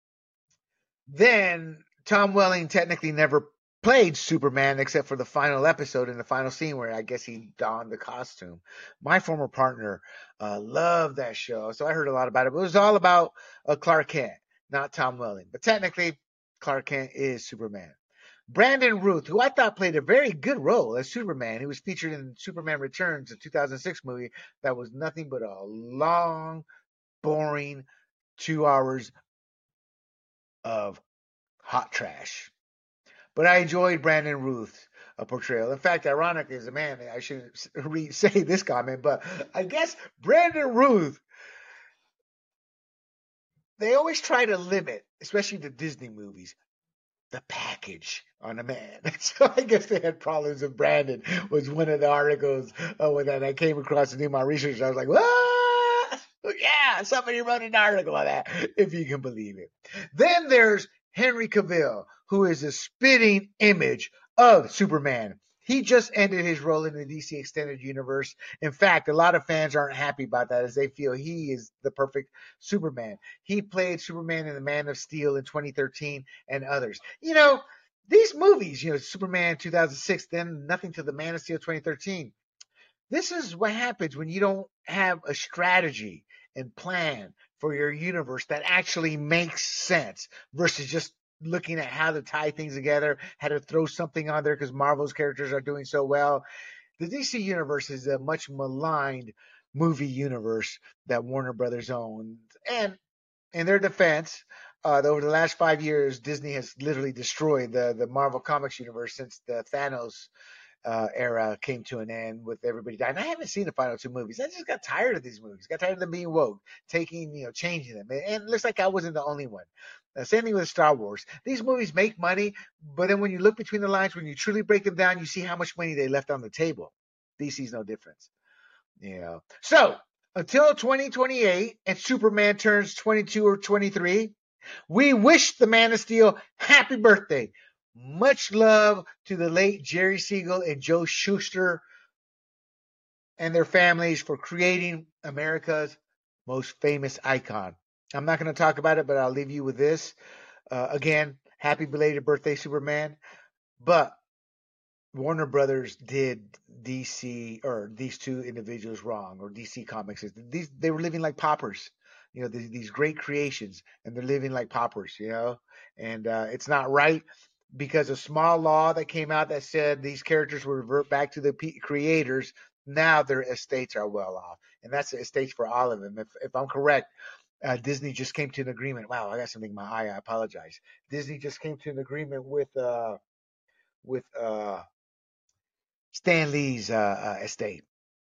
Then Tom Welling technically never played Superman except for the final episode in the final scene where I guess he donned the costume. My former partner uh, loved that show, so I heard a lot about it. But it was all about uh, Clark Kent, not Tom Welling. But technically, Clark Kent is Superman. Brandon Routh, who I thought played a very good role as Superman. He was featured in Superman Returns, a two thousand six movie that was nothing but a long, boring two hours of hot trash. But I enjoyed Brandon Routh's uh, portrayal. In fact, ironically, as a man, I shouldn't re- say this comment, but I guess Brandon Routh, they always try to limit, especially the Disney movies, the package on a man. So I guess they had problems with Brandon was one of the articles uh, that I came across to do my research. I was like, what? Yeah, somebody wrote an article on that, if you can believe it. Then there's Henry Cavill, who is a spitting image of Superman. He just ended his role in the D C Extended Universe. In fact, a lot of fans aren't happy about that as they feel he is the perfect Superman. He played Superman in The Man of Steel in twenty thirteen and others. You know, these movies, you know, Superman two thousand six, then nothing to The Man of Steel twenty thirteen. This is what happens when you don't have a strategy and plan for your universe that actually makes sense versus just looking at how to tie things together, how to throw something on there because Marvel's characters are doing so well. The D C universe is a much maligned movie universe that Warner Brothers owns. And in their defense, uh, over the last five years, Disney has literally destroyed the, the Marvel Comics universe since the Thanos Uh, era came to an end with everybody dying. I haven't seen the final two movies. I just got tired of these movies. Got tired of them being woke, taking, you know, changing them. And, and it looks like I wasn't the only one. Uh, same thing with Star Wars. These movies make money, but then when you look between the lines, when you truly break them down, you see how much money they left on the table. D C's no difference. You know. So until twenty twenty-eight and Superman turns twenty-two or twenty-three, we wish the Man of Steel happy birthday. Much love to the late Jerry Siegel and Joe Shuster and their families for creating America's most famous icon. I'm not going to talk about it, but I'll leave you with this. Uh, again, happy belated birthday, Superman. But Warner Brothers did D C or these two individuals wrong, or D C Comics. These they were living like paupers. You know, these, these great creations, and they're living like paupers, you know, and uh, it's not right. Because a small law that came out that said these characters will revert back to the P- creators, now their estates are well off. And that's the estates for all of them. If, if I'm correct, uh, Disney just came to an agreement. Wow, I got something in my eye. I apologize. Disney just came to an agreement with uh, with uh, Stan Lee's uh, uh, estate.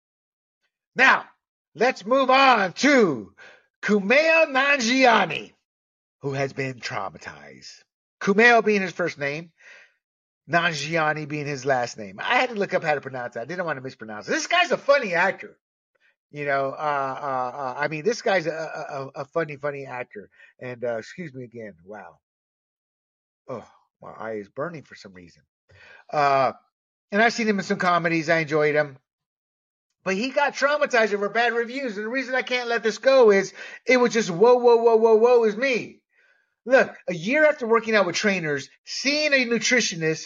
Now, let's move on to Kumail Nanjiani, who has been traumatized. Kumail being his first name, Nanjiani being his last name. I had to look up how to pronounce that. I didn't want to mispronounce it. This guy's a funny actor. You know, uh, uh, uh, I mean, this guy's a, a, a funny, funny actor. And uh, excuse me again. Wow. Oh, my eye is burning for some reason. Uh, and I've seen him in some comedies. I enjoyed him. But he got traumatized over bad reviews. And the reason I can't let this go is it was just whoa, whoa, whoa, whoa, whoa is me. Look, a year after working out with trainers, seeing a nutritionist,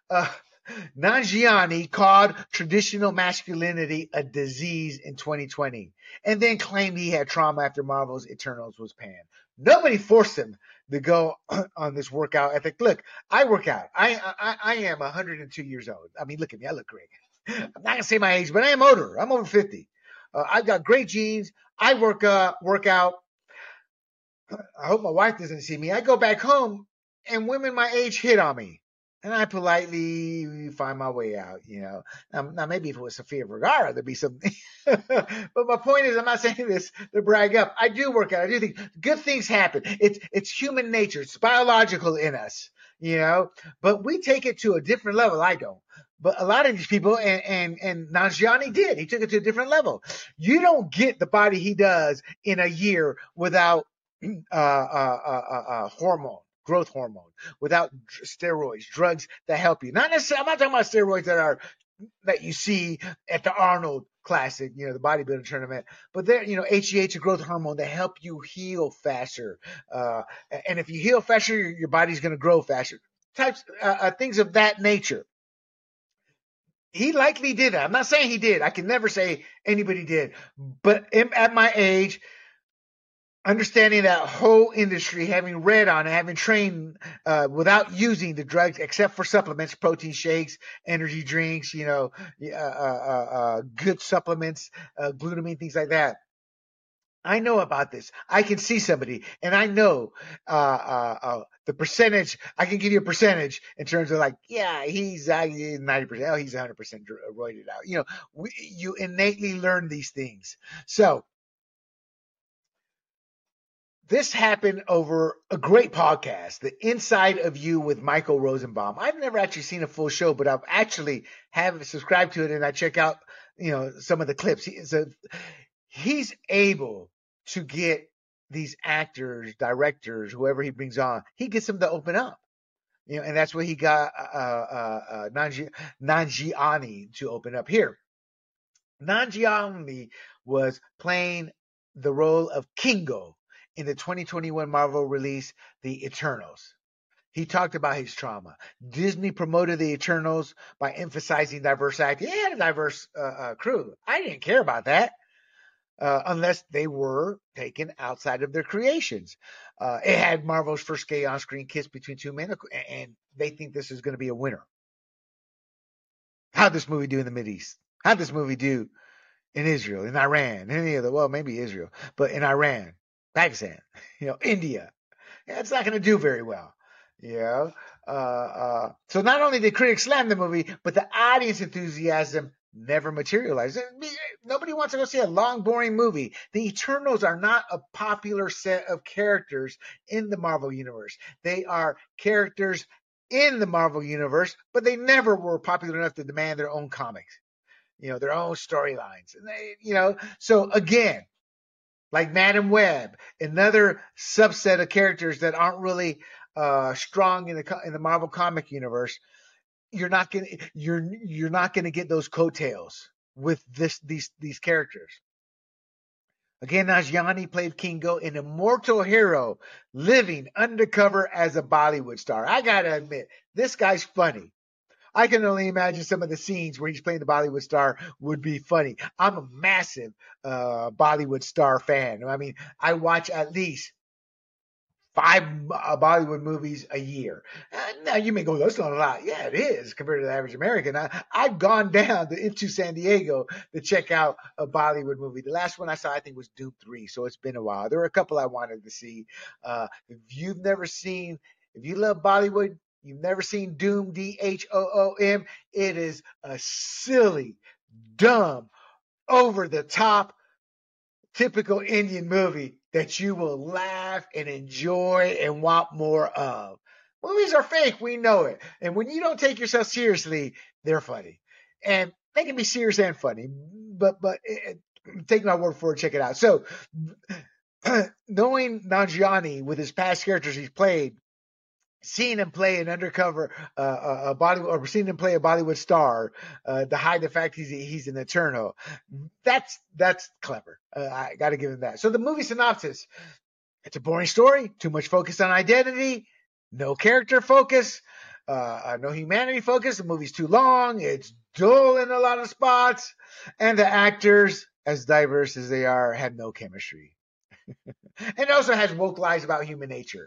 Uh, Nanjiani called traditional masculinity a disease in twenty twenty and then claimed he had trauma after Marvel's Eternals was panned. Nobody forced him to go on this workout ethic. Look, I work out. I, I, I am one hundred two years old. I mean, look at me. I look great. I'm not going to say my age, but I am older. I'm over fifty. Uh, I've got great genes. I work, uh, work out. I hope my wife doesn't see me. I go back home and women my age hit on me. And I politely find my way out, you know. Now, now maybe if it was Sofia Vergara, there'd be something. But my point is, I'm not saying this to brag up. I do work out. I do think good things happen. It's it's human nature. It's biological in us, you know. But we take it to a different level. I don't. But a lot of these people, and and and Nanjiani did. He took it to a different level. You don't get the body he does in a year without uh, uh, uh, uh, uh, hormone. Growth hormone, without steroids, drugs that help you. Not necessarily, I'm not talking about steroids that are, that you see at the Arnold Classic, you know, the bodybuilding tournament, but they're, you know, H G H, a growth hormone that help you heal faster. Uh, and if you heal faster, your, your body's going to grow faster. Types, uh, uh, things of that nature. He likely did that. I'm not saying he did. I can never say anybody did. But at my age, understanding that whole industry, having read on it, having trained uh, without using the drugs except for supplements, protein shakes, energy drinks, you know, uh, uh, uh, good supplements, uh, glutamine, things like that. I know about this. I can see somebody, and I know uh, uh, uh, the percentage. I can give you a percentage in terms of like, yeah, he's uh, ninety percent. Oh, he's one hundred percent roided out. You know, we, you innately learn these things. So this happened over a great podcast, The Inside of You with Michael Rosenbaum. I've never actually seen a full show, but I've actually have subscribed to it, and I check out, you know, some of the clips. He, so he's able to get these actors, directors, whoever he brings on, he gets them to open up. You know, and that's where he got uh, uh, uh, Nanji, Nanjiani to open up here. Nanjiani was playing the role of Kingo in the twenty twenty-one Marvel release, The Eternals. He talked about his trauma. Disney promoted The Eternals by emphasizing diverse acting. He had a diverse uh, uh, crew. I didn't care about that uh, unless they were taken outside of their creations. Uh, it had Marvel's first gay on-screen kiss between two men, and they think this is going to be a winner. How'd this movie do in the Mideast? How'd this movie do in Israel, in Iran, any of the, well, maybe Israel, but in Iran, Pakistan, you know, India? Yeah, it's not going to do very well. You know, uh, uh, so not only did critics slam the movie, but the audience enthusiasm never materialized. Nobody wants to go see a long, boring movie. The Eternals are not a popular set of characters in the Marvel Universe. They are characters in the Marvel Universe, but they never were popular enough to demand their own comics, you know, their own storylines. And they, you know, so again, like Madam Web, another subset of characters that aren't really uh, strong in the in the Marvel comic universe, you're not gonna you're you're not gonna get those coattails with this these these characters. Again, Nanjiani played Kingo, an immortal hero living undercover as a Bollywood star. I gotta admit, this guy's funny. I can only imagine some of the scenes where he's playing the Bollywood star would be funny. I'm a massive uh, Bollywood star fan. I mean, I watch at least five uh, Bollywood movies a year. Uh, now you may go, that's not a lot. Yeah, it is compared to the average American. I, I've gone down to, into San Diego to check out a Bollywood movie. The last one I saw, I think, was Doom three. So it's been a while. There were a couple I wanted to see. Uh, if you've never seen, if you love Bollywood, you've never seen Doom, D H O O M, it is a silly, dumb, over-the-top, typical Indian movie that you will laugh and enjoy and want more of. Movies are fake, we know it. And when you don't take yourself seriously, they're funny. And they can be serious and funny, but but it, take my word for it, check it out. So, knowing Nanjiani with his past characters he's played, seeing him play an undercover, uh, a Bollywood, or seeing him play a Bollywood star, uh, to hide the fact he's he's an Eternal, that's that's clever. Uh, I got to give him that. So the movie synopsis: it's a boring story, too much focus on identity, no character focus. uh, uh, no humanity focus. The movie's too long. It's dull in a lot of spots. And the actors, as diverse as they are, had no chemistry. And it also has woke lies about human nature.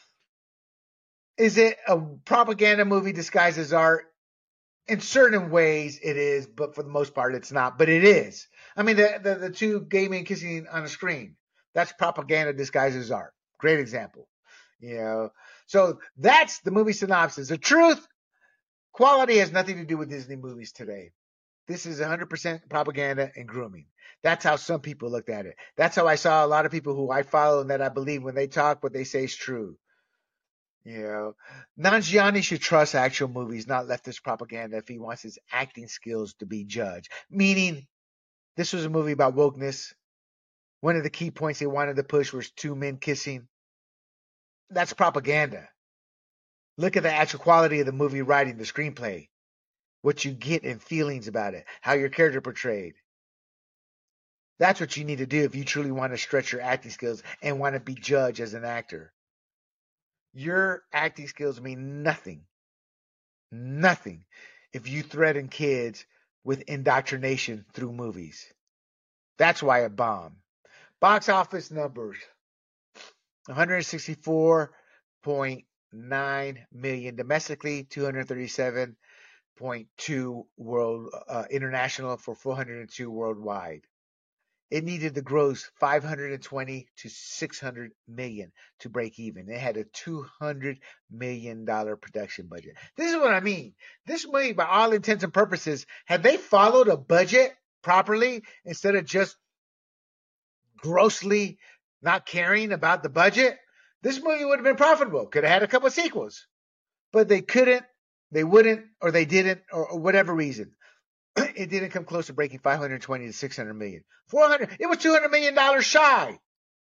Is it a propaganda movie disguised as art? In certain ways, it is, but for the most part, it's not. But it is. I mean, the, the, the two gay men kissing on a screen, that's propaganda disguised as art. Great example. You know, so that's the movie synopsis. The truth, quality has nothing to do with Disney movies today. This is one hundred percent propaganda and grooming. That's how some people looked at it. That's how I saw a lot of people who I follow and that I believe when they talk, what they say is true. You know, Nanjiani should trust actual movies, not leftist propaganda, if he wants his acting skills to be judged. Meaning, this was a movie about wokeness. One of the key points they wanted to push was two men kissing. That's propaganda. Look at the actual quality of the movie writing, the screenplay, what you get and feelings about it, how your character portrayed. That's what you need to do if you truly want to stretch your acting skills and want to be judged as an actor. Your acting skills mean nothing, nothing, if you threaten kids with indoctrination through movies. That's why it bombed. Box office numbers, one hundred sixty-four point nine million domestically, two hundred thirty-seven point two world uh, international for four hundred two worldwide. It needed to gross five hundred twenty to six hundred million to break even. It had a two hundred million dollars production budget. This is what I mean. This movie, by all intents and purposes, had they followed a budget properly instead of just grossly not caring about the budget, this movie would have been profitable. Could have had a couple of sequels, but they couldn't, they wouldn't, or they didn't, or, or whatever reason. It didn't come close to breaking five hundred twenty to six hundred million. four hundred, it was two hundred million dollars shy.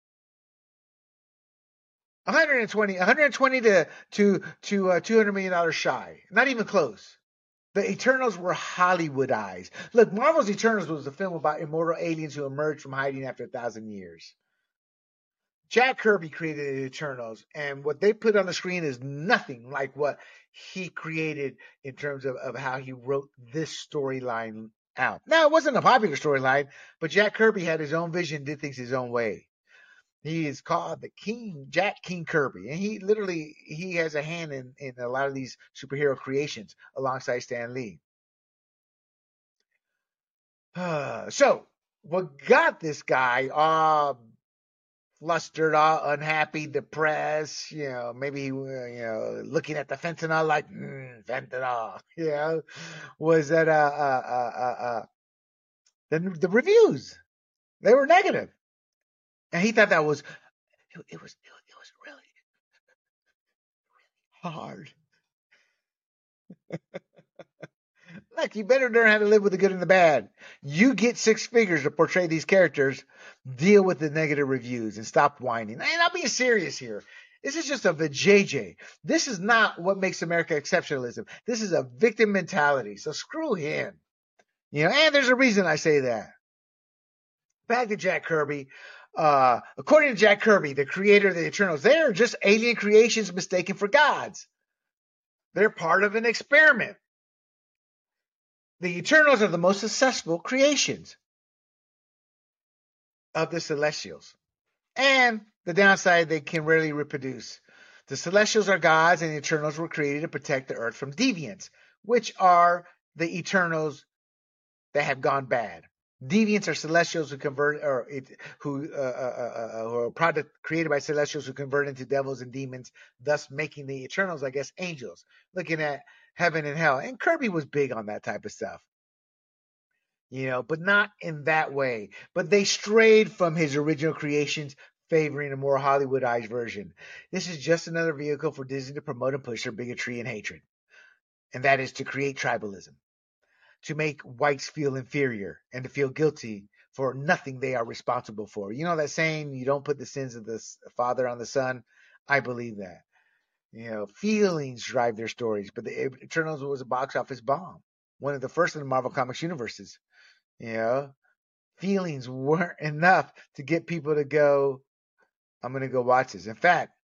one hundred twenty, one hundred twenty to, to, to uh, two hundred million dollars shy. Not even close. The Eternals were Hollywoodized. Look, Marvel's Eternals was a film about immortal aliens who emerged from hiding after a thousand years. Jack Kirby created the Eternals, and what they put on the screen is nothing like what he created in terms of, of how he wrote this storyline out. Now, it wasn't a popular storyline, but Jack Kirby had his own vision, did things his own way. He is called the King, Jack King Kirby, and he literally, he has a hand in, in a lot of these superhero creations alongside Stan Lee. Uh, so, what got this guy uh, flustered, all unhappy, depressed, you know, maybe, you know, looking at the fentanyl like, mm, fentanyl, you know, was that, uh, uh, uh, uh, the, the reviews, they were negative. And he thought that was, it, it was, it was really, really hard. Look, you better learn how to live with the good and the bad. You get six figures to portray these characters, deal with the negative reviews and stop whining. And I'm being serious here. This is just a vajayjay. This is not what makes America exceptionalism. This is a victim mentality. So screw him. You know, and there's a reason I say that. Back to Jack Kirby. Uh, according to Jack Kirby, the creator of the Eternals, they are just alien creations mistaken for gods. They're part of an experiment. The Eternals are the most successful creations of the Celestials. And the downside, they can rarely reproduce. The Celestials are gods, and the Eternals were created to protect the Earth from deviants, which are the Eternals that have gone bad. Deviants are Celestials who convert, or it, who, uh, uh, uh, who are product created by Celestials who convert into devils and demons, thus making the Eternals, I guess, angels. Looking at heaven and hell. And Kirby was big on that type of stuff. You know, but not in that way. But they strayed from his original creations, favoring a more Hollywoodized version. This is just another vehicle for Disney to promote and push their bigotry and hatred. And that is to create tribalism. To make whites feel inferior and to feel guilty for nothing they are responsible for. You know that saying, you don't put the sins of the father on the son? I believe that. You know, feelings drive their stories, but the Eternals was a box office bomb. One of the first in the Marvel Comics universes. You know, feelings weren't enough to get people to go, I'm going to go watch this. In fact,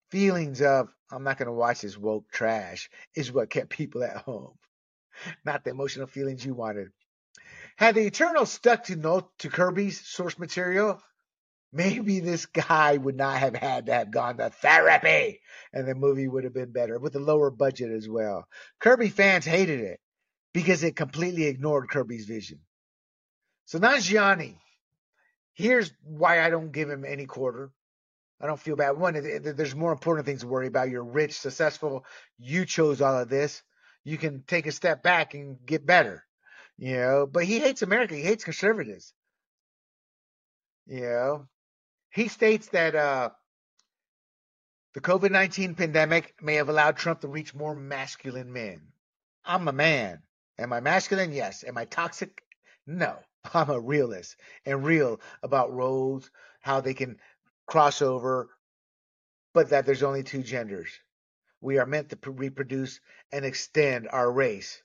Feelings of, I'm not going to watch this woke trash, is what kept people at home, not the emotional feelings you wanted. Had the Eternals stuck to no, to Kirby's source material, maybe this guy would not have had to have gone to therapy, and the movie would have been better with a lower budget as well. Kirby fans hated it because it completely ignored Kirby's vision. So Nanjiani, here's why I don't give him any quarter. I don't feel bad. One, there's more important things to worry about. You're rich, successful. You chose all of this. You can take a step back and get better. You know, but he hates America. He hates conservatives. You know, he states that uh, the COVID nineteen pandemic may have allowed Trump to reach more masculine men. I'm a man. Am I masculine? Yes. Am I toxic? No. I'm a realist and real about roles, how they can cross over, but that there's only two genders. We are meant to reproduce and extend our race.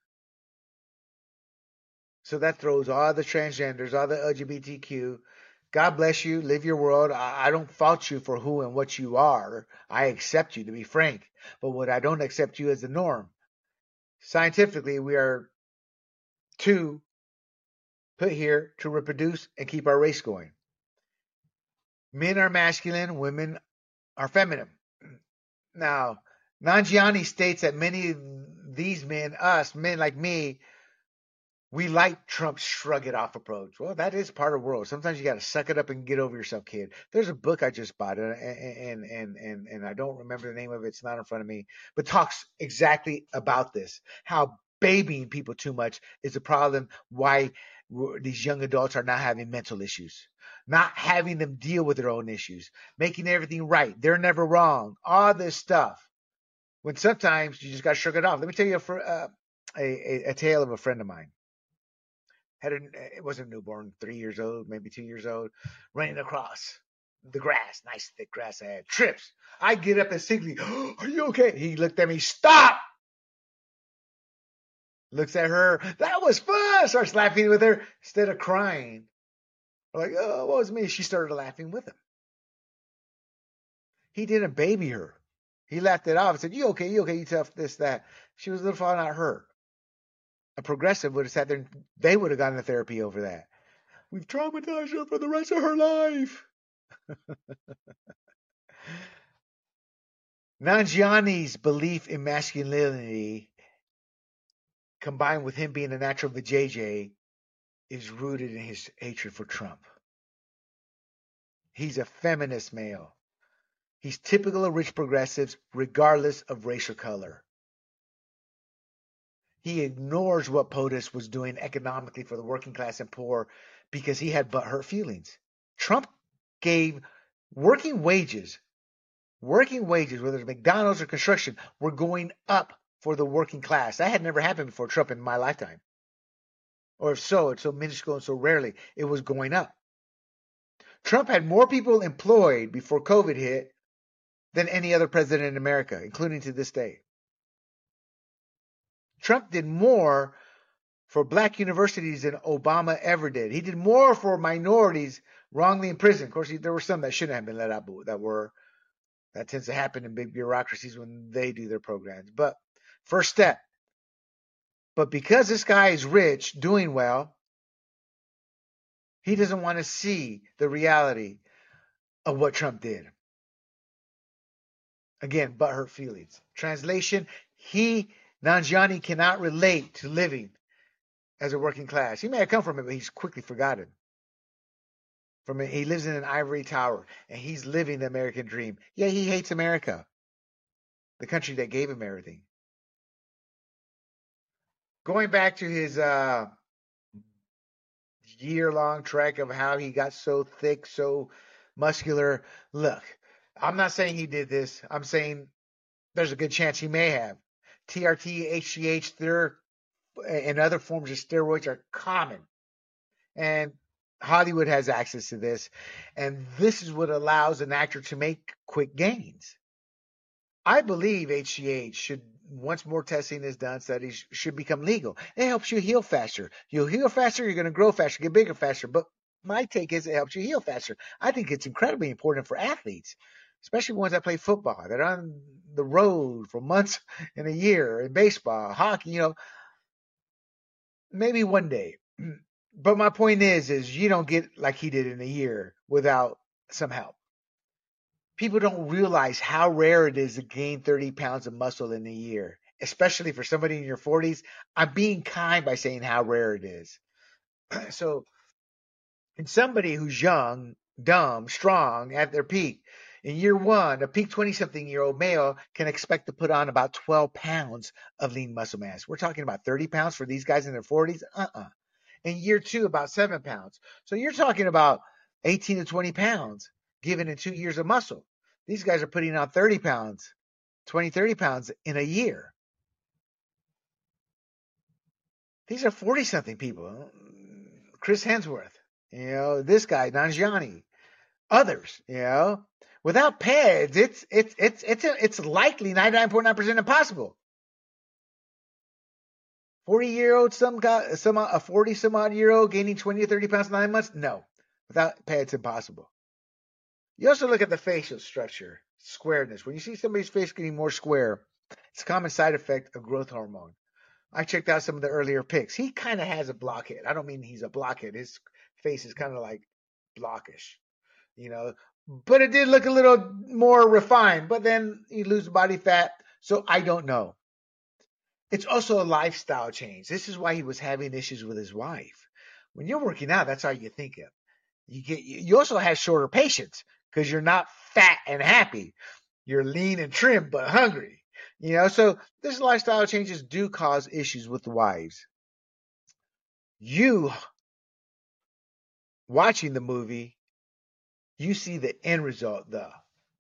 So that throws all the transgenders, all the L G B T Q. God bless you. Live your world. I don't fault you for who and what you are. I accept you, to be frank. But what I don't accept you as the norm. Scientifically, we are two put here to reproduce and keep our race going. Men are masculine, women are feminine. Now, Nanjiani states that many of these men, us, men like me, we like Trump's shrug it off approach. Well, that is part of the world. Sometimes you got to suck it up and get over yourself, kid. There's a book I just bought, and and and and and I don't remember the name of it. It's not in front of me, but talks exactly about this. How babying people too much is a problem. Why these young adults are not having mental issues, not having them deal with their own issues, making everything right. They're never wrong. All this stuff. When sometimes you just got to shrug it off. Let me tell you a, uh, a, a, a tale of a friend of mine. Had a, it wasn't a newborn, three years old, maybe two years old, running across the grass, nice thick grass I had, trips. I get up and simply, oh, are you okay? He looked at me, stop! Looks at her, that was fun! Starts laughing with her instead of crying. I'm like, oh, what was me? She started laughing with him. He didn't baby her. He laughed it off and said, you okay, you okay, you tough, this, that. She was a little far not hurt. A progressive would have sat there and they would have gone to therapy over that. We've traumatized her for the rest of her life. Nanjiani's belief in masculinity, combined with him being a natural vajayjay, is rooted in his hatred for Trump. He's a feminist male. He's typical of rich progressives, regardless of race or color. He ignores what POTUS was doing economically for the working class and poor because he had butthurt feelings. Trump gave working wages, working wages, whether it's McDonald's or construction, were going up for the working class. That had never happened before Trump in my lifetime. Or if so, it's so minuscule and so rarely, it was going up. Trump had more people employed before COVID hit than any other president in America, including to this day. Trump did more for black universities than Obama ever did. He did more for minorities wrongly imprisoned. Of course, there were some that shouldn't have been let out, but that were. That tends to happen in big bureaucracies when they do their programs. But first step. But because this guy is rich, doing well, he doesn't want to see the reality of what Trump did. Again, butthurt feelings. Translation, he, Nanjiani, cannot relate to living as a working class. He may have come from it, but he's quickly forgotten. From it, he lives in an ivory tower, and he's living the American dream. Yeah, he hates America, the country that gave him everything. Going back to his uh, year-long trek of how he got so thick, so muscular. Look, I'm not saying he did this. I'm saying there's a good chance he may have. T R T, H G H, and other forms of steroids are common. And Hollywood has access to this. And this is what allows an actor to make quick gains. I believe H G H should, once more testing is done, studies should become legal. It helps you heal faster. You'll heal faster, you're going to grow faster, get bigger faster. But my take is it helps you heal faster. I think it's incredibly important for athletes. especially ones that play football. They're on the road for months in a year in baseball, hockey, you know, maybe one day. But my point is, is you don't get like he did in a year without some help. People don't realize how rare it is to gain thirty pounds of muscle in a year, especially for somebody in your forties. I'm being kind by saying how rare it is. So, in somebody who's young, dumb, strong, at their peak, in year one, a peak twenty-something-year-old male can expect to put on about twelve pounds of lean muscle mass. We're talking about thirty pounds for these guys in their forties? Uh-uh. In year two, about seven pounds. So you're talking about eighteen to twenty pounds given in two years of muscle. These guys are putting on thirty pounds, twenty, thirty pounds in a year. These are forty-something people. Chris Hemsworth, you know, this guy, Nanjiani, others, you know. Without pads, it's it's it's it's it's likely ninety-nine point nine percent impossible. forty year old, some guy, some a forty some odd year old gaining twenty or thirty pounds in nine months? No. Without pads, impossible. You also look at the facial structure, squareness. When you see somebody's face getting more square, it's a common side effect of growth hormone. I checked out some of the earlier pics. He kind of has a blockhead. I don't mean he's a blockhead. His face is kind of like blockish, you know. But it did look a little more refined. But then you lose body fat, so I don't know. It's also a lifestyle change. This is why he was having issues with his wife. When you're working out, that's all you think of. You get. You also have shorter patience because you're not fat and happy. You're lean and trim but hungry. You know, so these lifestyle changes do cause issues with the wives. You watching the movie, you see the end result though.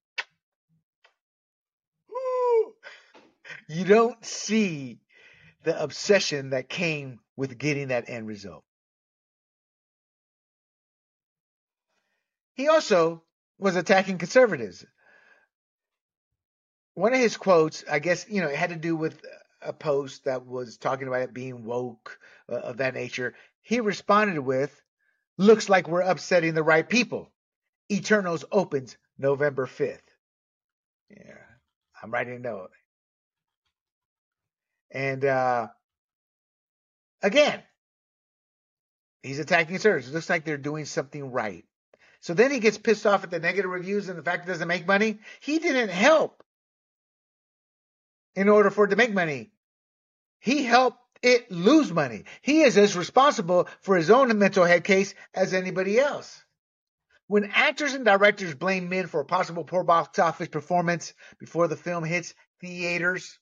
You don't see the obsession that came with getting that end result. He also was attacking conservatives. One of his quotes, I guess, you know, it had to do with a post that was talking about it being woke, uh, of that nature. He responded with, "Looks like we're upsetting the right people. Eternals opens November fifth." Yeah, I'm writing a note. And uh, again, he's attacking conservatives. It looks like they're doing something right. So then he gets pissed off at the negative reviews and the fact it doesn't make money. He didn't help in order for it to make money. He helped it lose money. He is as responsible for his own mental head case as anybody else. When actors and directors blame men for a possible poor box office performance before the film hits theaters,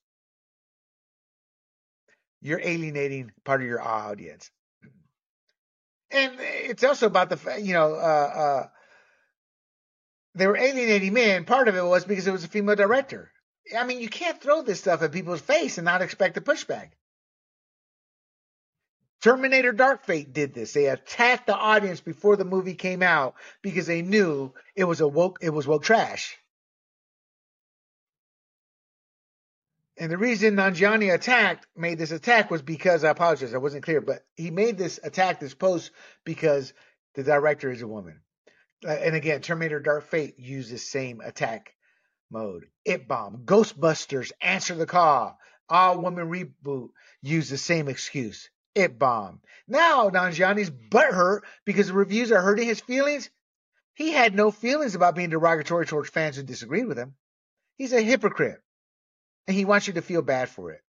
you're alienating part of your audience. And it's also about the, you know, uh, uh, they were alienating men. Part of it was because it was a female director. I mean, you can't throw this stuff at people's face and not expect a pushback. Terminator Dark Fate did this. They attacked the audience before the movie came out because they knew it was a woke, it was woke trash. And the reason Nanjiani attacked, made this attack was because, I apologize, I wasn't clear, but he made this attack, this post, because the director is a woman. Uh, and again, Terminator Dark Fate used the same attack mode. It Bomb, Ghostbusters, Answer the Call, All Woman Reboot used the same excuse. It Bomb. Now Nanjiani's butthurt because the reviews are hurting his feelings. He had no feelings about being derogatory towards fans who disagreed with him. He's a hypocrite. And he wants you to feel bad for it.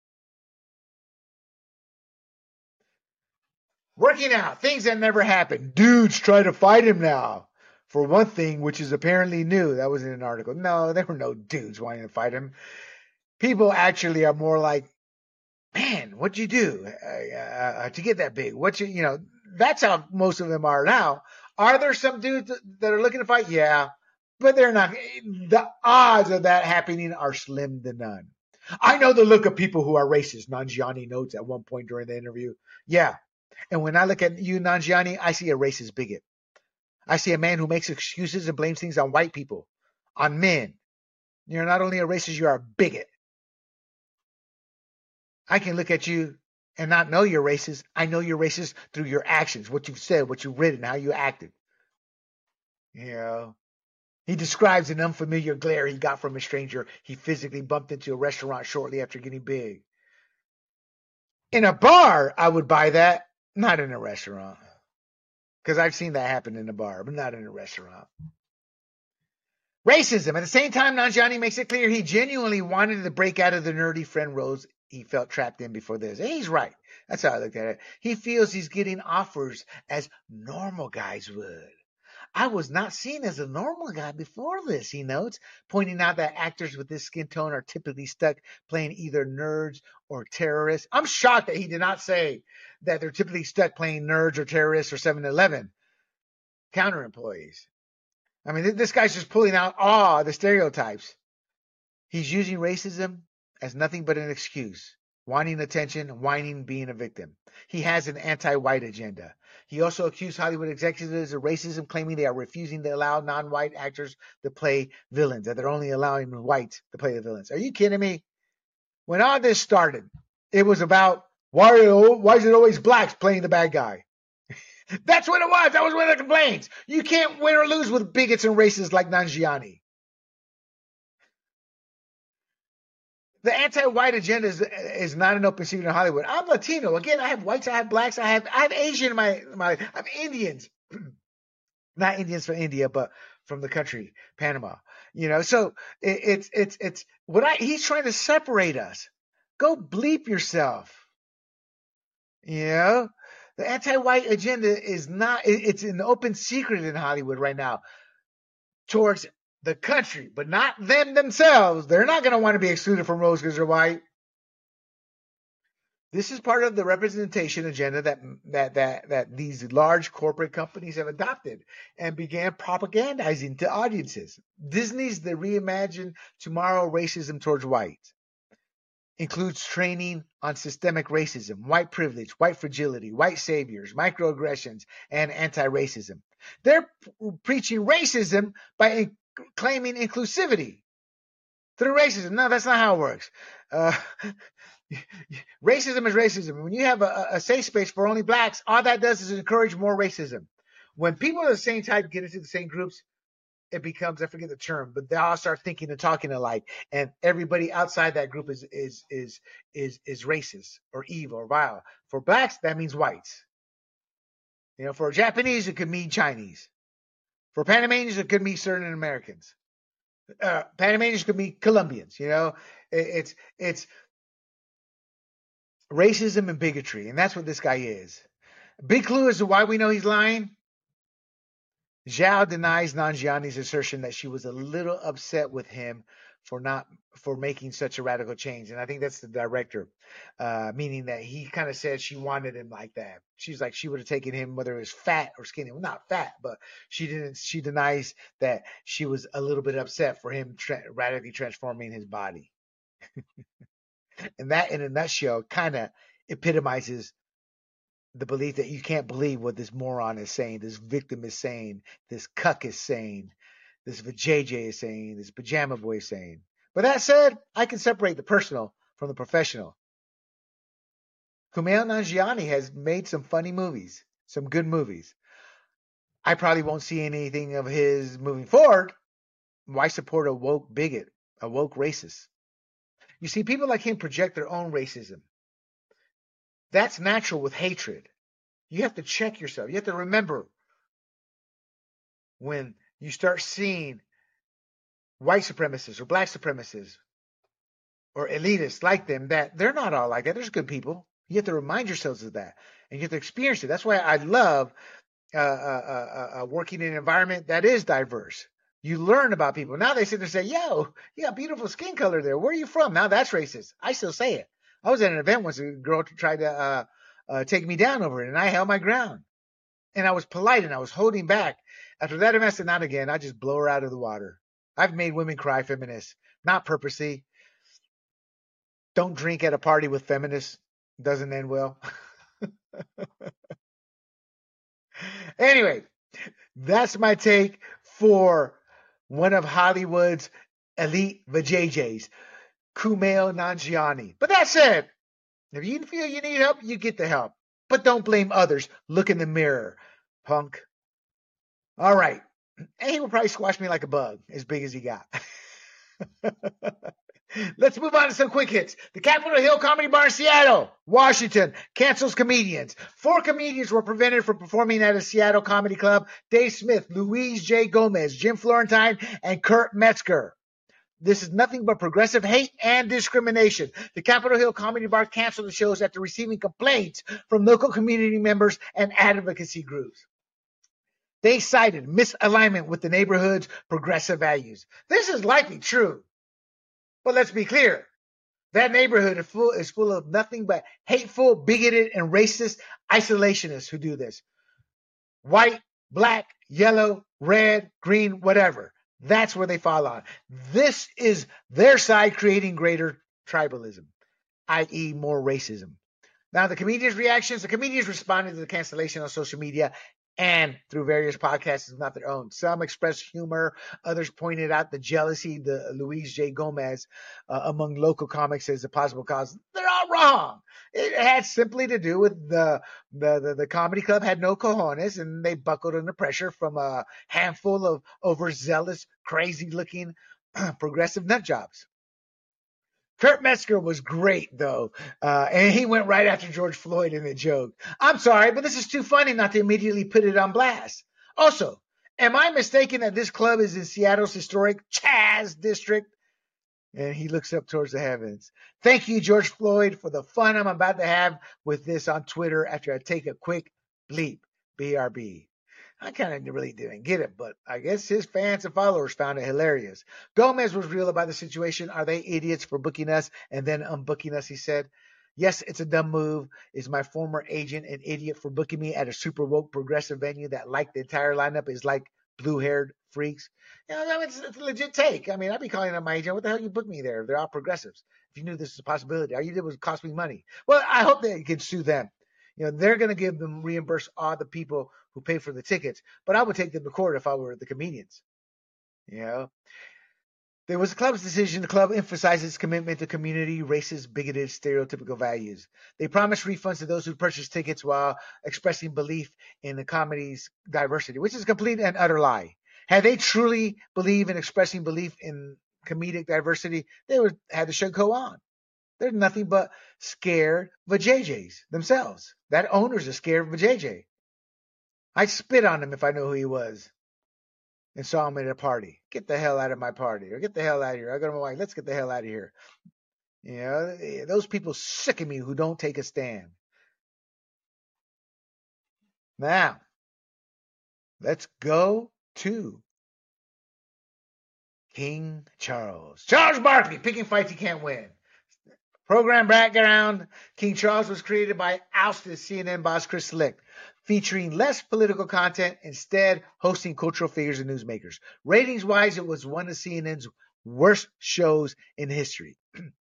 Working out, things that never happened. Dudes try to fight him now. For one thing, which is apparently new. That was in an article. No, there were no dudes wanting to fight him. People actually are more like, man, what'd you do uh, uh, to get that big? What you, you know, that's how most of them are now. Are there some dudes that are looking to fight? Yeah, but they're not. The odds of that happening are slim to none. I know the look of people who are racist, Nanjiani notes at one point during the interview. Yeah. And when I look at you, Nanjiani, I see a racist bigot. I see a man who makes excuses and blames things on white people, on men. You're not only a racist, you are a bigot. I can look at you and not know you're racist. I know you're racist through your actions, what you've said, what you've written, how you acted. You know, He describes an unfamiliar glare he got from a stranger he physically bumped into a restaurant shortly after getting big. In a bar, I would buy that. Not in a restaurant. Because I've seen that happen in a bar, but not in a restaurant. Racism. At the same time, Nanjiani makes it clear he genuinely wanted to break out of the nerdy friend roles he felt trapped in before this. And he's right. That's how I looked at it. He feels he's getting offers as normal guys would. I was not seen as a normal guy before this, he notes, pointing out that actors with this skin tone are typically stuck playing either nerds or terrorists. I'm shocked that he did not say that they're typically stuck playing nerds or terrorists or seven eleven counter employees. I mean, this guy's just pulling out all the stereotypes. He's using racism as nothing but an excuse, wanting attention, whining, being a victim. He has an anti-white agenda. He also accused Hollywood executives of racism, claiming they are refusing to allow non-white actors to play villains, that they're only allowing whites to play the villains. Are you kidding me? When all this started, it was about, why, why is it always blacks playing the bad guy? That's what it was. That was one of the complaints. You can't win or lose with bigots and racists like Nanjiani. The anti-white agenda is, is not an open secret in Hollywood. I'm Latino. Again, I have whites, I have blacks, I have I have Asian in my my I have Indians. Not Indians from India, but from the country, Panama. You know, so it, it's it's it's what I he's trying to separate us. Go bleep yourself. You know? The anti-white agenda is not, it's an open secret in Hollywood right now towards the country, but not them themselves. They're not going to want to be excluded from roles because they're white. This is part of the representation agenda that, that, that, that these large corporate companies have adopted and began propagandizing to audiences. Disney's The Reimagine Tomorrow Racism Towards Whites includes training on systemic racism, white privilege, white fragility, white saviors, microaggressions, and anti-racism. They're preaching racism by in- claiming inclusivity through racism. No, that's not how it works. Uh, racism is racism. When you have a, a safe space for only blacks, all that does is encourage more racism. When people of the same type get into the same groups, it becomes, I forget the term, but they all start thinking and talking alike, and everybody outside that group is is is is is racist or evil or vile. For blacks, that means whites. You know, for Japanese, it could mean Chinese. For Panamanians, it could mean certain Americans. Uh, Panamanians could mean Colombians. You know, it, it's it's racism and bigotry, and that's what this guy is. Big clue as to why we know he's lying. Zhao denies Nanjiani's assertion that she was a little upset with him for not for making such a radical change, and I think that's the director, uh, meaning that he kind of said she wanted him like that. She's like she would have taken him whether it was fat or skinny. Well, not fat, but she didn't. She denies that she was a little bit upset for him tra- radically transforming his body, and that, in a nutshell, kind of epitomizes the belief that you can't believe what this moron is saying, this victim is saying, this cuck is saying, this vajayjay is saying, this pajama boy is saying. But that said, I can separate the personal from the professional. Kumail Nanjiani has made some funny movies, some good movies. I probably won't see anything of his moving forward. Why support a woke bigot, a woke racist? You see, people like him project their own racism. That's natural with hatred. You have to check yourself. You have to remember when you start seeing white supremacists or black supremacists or elitists like them, that they're not all like that. There's good people. You have to remind yourselves of that, and you have to experience it. That's why I love uh, uh, uh, uh, working in an environment that is diverse. You learn about people. Now they sit there and say, yo, you got beautiful skin color there. Where are you from? Now that's racist. I still say it. I was at an event once, a girl tried to uh, uh, take me down over it, and I held my ground. And I was polite, and I was holding back. After that event, I said, not again. I just blow her out of the water. I've made women cry, feminists, not purposely. Don't drink at a party with feminists. Doesn't end well. Anyway, that's my take for one of Hollywood's elite vajayjays, Kumail Nanjiani. But that said, if you feel you need help, you get the help. But don't blame others. Look in the mirror, punk. All right. And he will probably squash me like a bug, as big as he got. Let's move on to some quick hits. The Capitol Hill Comedy Bar in Seattle, Washington, cancels comedians. Four comedians were prevented from performing at a Seattle comedy club. Dave Smith, Luis J. Gomez, Jim Florentine, and Kurt Metzger. This is nothing but progressive hate and discrimination. The Capitol Hill Comedy Bar canceled the shows after receiving complaints from local community members and advocacy groups. They cited misalignment with the neighborhood's progressive values. This is likely true. But let's be clear. That neighborhood is full, is full of nothing but hateful, bigoted, and racist isolationists who do this. White, black, yellow, red, green, whatever. That's where they fall on. This is their side creating greater tribalism, that is more racism. Now, the comedians' reactions, the comedians responded to the cancellation on social media and through various podcasts, not their own. Some expressed humor. Others pointed out the jealousy, the Luis J. Gomez uh, among local comics as a possible cause. They're all wrong. It had simply to do with the, the, the, the comedy club had no cojones, and they buckled under pressure from a handful of overzealous, crazy-looking progressive nut jobs. Kurt Metzger was great, though, uh, and he went right after George Floyd in a joke. I'm sorry, but this is too funny not to immediately put it on blast. Also, am I mistaken that this club is in Seattle's historic Chaz district? And he looks up towards the heavens. Thank you, George Floyd, for the fun I'm about to have with this on Twitter after I take a quick bleep. B R B. I kind of really didn't get it, but I guess his fans and followers found it hilarious. Gomez was real about the situation. Are they idiots for booking us and then unbooking us, he said. Yes, it's a dumb move. Is my former agent an idiot for booking me at a super woke progressive venue that, like the entire lineup, is like blue-haired freaks? You know, I mean, it's, it's a legit take. I mean, I'd be calling up my agent. What the hell you booked me there? They're all progressives. If you knew this was a possibility, all you did was cost me money. Well, I hope they can sue them. You know, they're going to give them, reimburse all the people who pay for the tickets, but I would take them to court if I were the comedians. You know, there was the club's decision. The club emphasized its commitment to community, racist, bigoted, stereotypical values. They promised refunds to those who purchased tickets while expressing belief in the comedy's diversity, which is a complete and utter lie. Had they truly believed in expressing belief in comedic diversity, they would have the show go on. They're nothing but scared vajayjays themselves. That owner's a scared vajayjay. I'd spit on him if I knew who he was and saw him at a party. Get the hell out of my party, or get the hell out of here. I go to my wife, let's get the hell out of here. You know, those people sicken me who don't take a stand. Now, let's go to King Charles. Charles Barkley, picking fights he can't win. Program background, King Charles was created by ousted C N N boss Chris Licht, featuring less political content, instead hosting cultural figures and newsmakers. Ratings-wise, it was one of C N N's worst shows in history.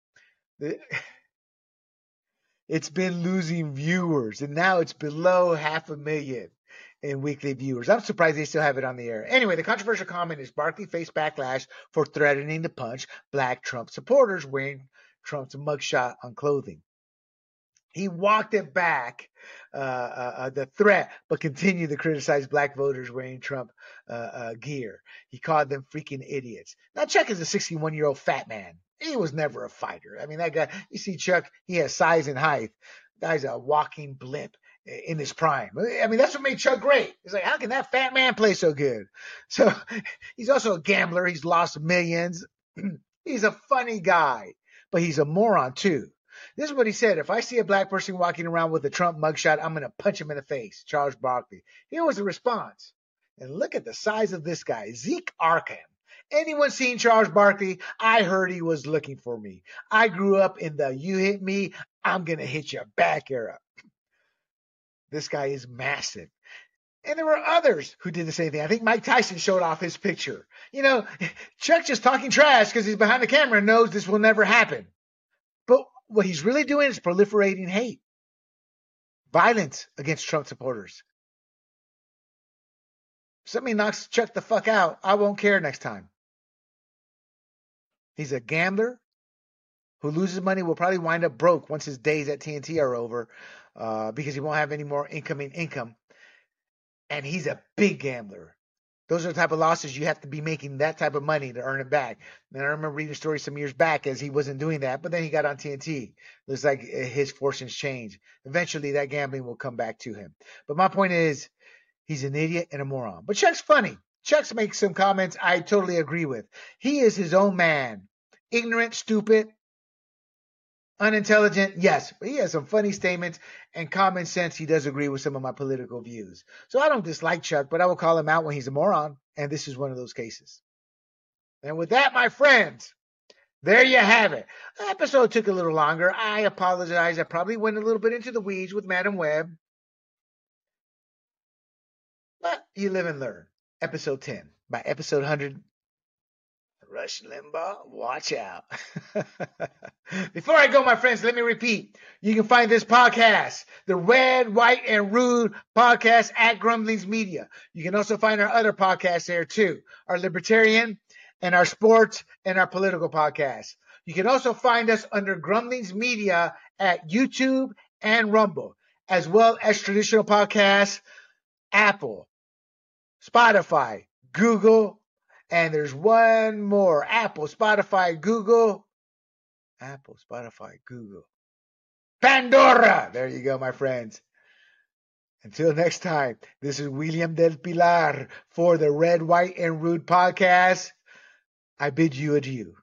It's been losing viewers, and now it's below half a million in weekly viewers. I'm surprised they still have it on the air. Anyway, the controversial comment is Barkley faced backlash for threatening to punch black Trump supporters wearing Trump's mugshot on clothing. He walked it back, uh, uh, the threat, but continued to criticize black voters wearing Trump uh, uh, gear. He called them freaking idiots. Now, Chuck is a sixty-one-year-old fat man. He was never a fighter. I mean, that guy, you see Chuck, he has size and height. The guy's a walking blimp in his prime. I mean, that's what made Chuck great. He's like, how can that fat man play so good? So he's also a gambler. He's lost millions. He's a funny guy. But he's a moron, too. This is what he said. If I see a black person walking around with a Trump mugshot, I'm going to punch him in the face. Charles Barkley. Here was the response. And look at the size of this guy. Zeke Arkham. Anyone seen Charles Barkley? I heard he was looking for me. I grew up in the you hit me, I'm going to hit you back era. This guy is massive. And there were others who did the same thing. I think Mike Tyson showed off his picture. You know, Chuck just talking trash because he's behind the camera and knows this will never happen. But what he's really doing is proliferating hate, violence against Trump supporters. If somebody knocks Chuck the fuck out, I won't care next time. He's a gambler who loses money, will probably wind up broke once his days at T N T are over uh, because he won't have any more incoming income. And he's a big gambler. Those are the type of losses you have to be making that type of money to earn it back. And I remember reading a story some years back as he wasn't doing that, but then he got on T N T. Looks like his fortunes change. Eventually, that gambling will come back to him. But my point is, he's an idiot and a moron. But Chuck's funny. Chuck makes some comments I totally agree with. He is his own man. Ignorant, stupid, unintelligent, yes, but he has some funny statements and common sense. He does agree with some of my political views. So I don't dislike Chuck, but I will call him out when he's a moron, and this is one of those cases. And with that, my friends, there you have it. The episode took a little longer. I apologize. I probably went a little bit into the weeds with Madam Web. But you live and learn. Episode ten. By episode one hundred, Rush Limbaugh, watch out. Before I go, my friends, let me repeat. You can find this podcast, the Red, White, and Rude podcast at Grumblings Media. You can also find our other podcasts there too, our libertarian and our sports and our political podcasts. You can also find us under Grumblings Media at YouTube and Rumble, as well as traditional podcasts, Apple, Spotify, Google, and there's one more. Apple, Spotify, Google. Apple, Spotify, Google. Pandora! There you go, my friends. Until next time, this is William Del Pilar for the Red, White, and Rude podcast. I bid you adieu.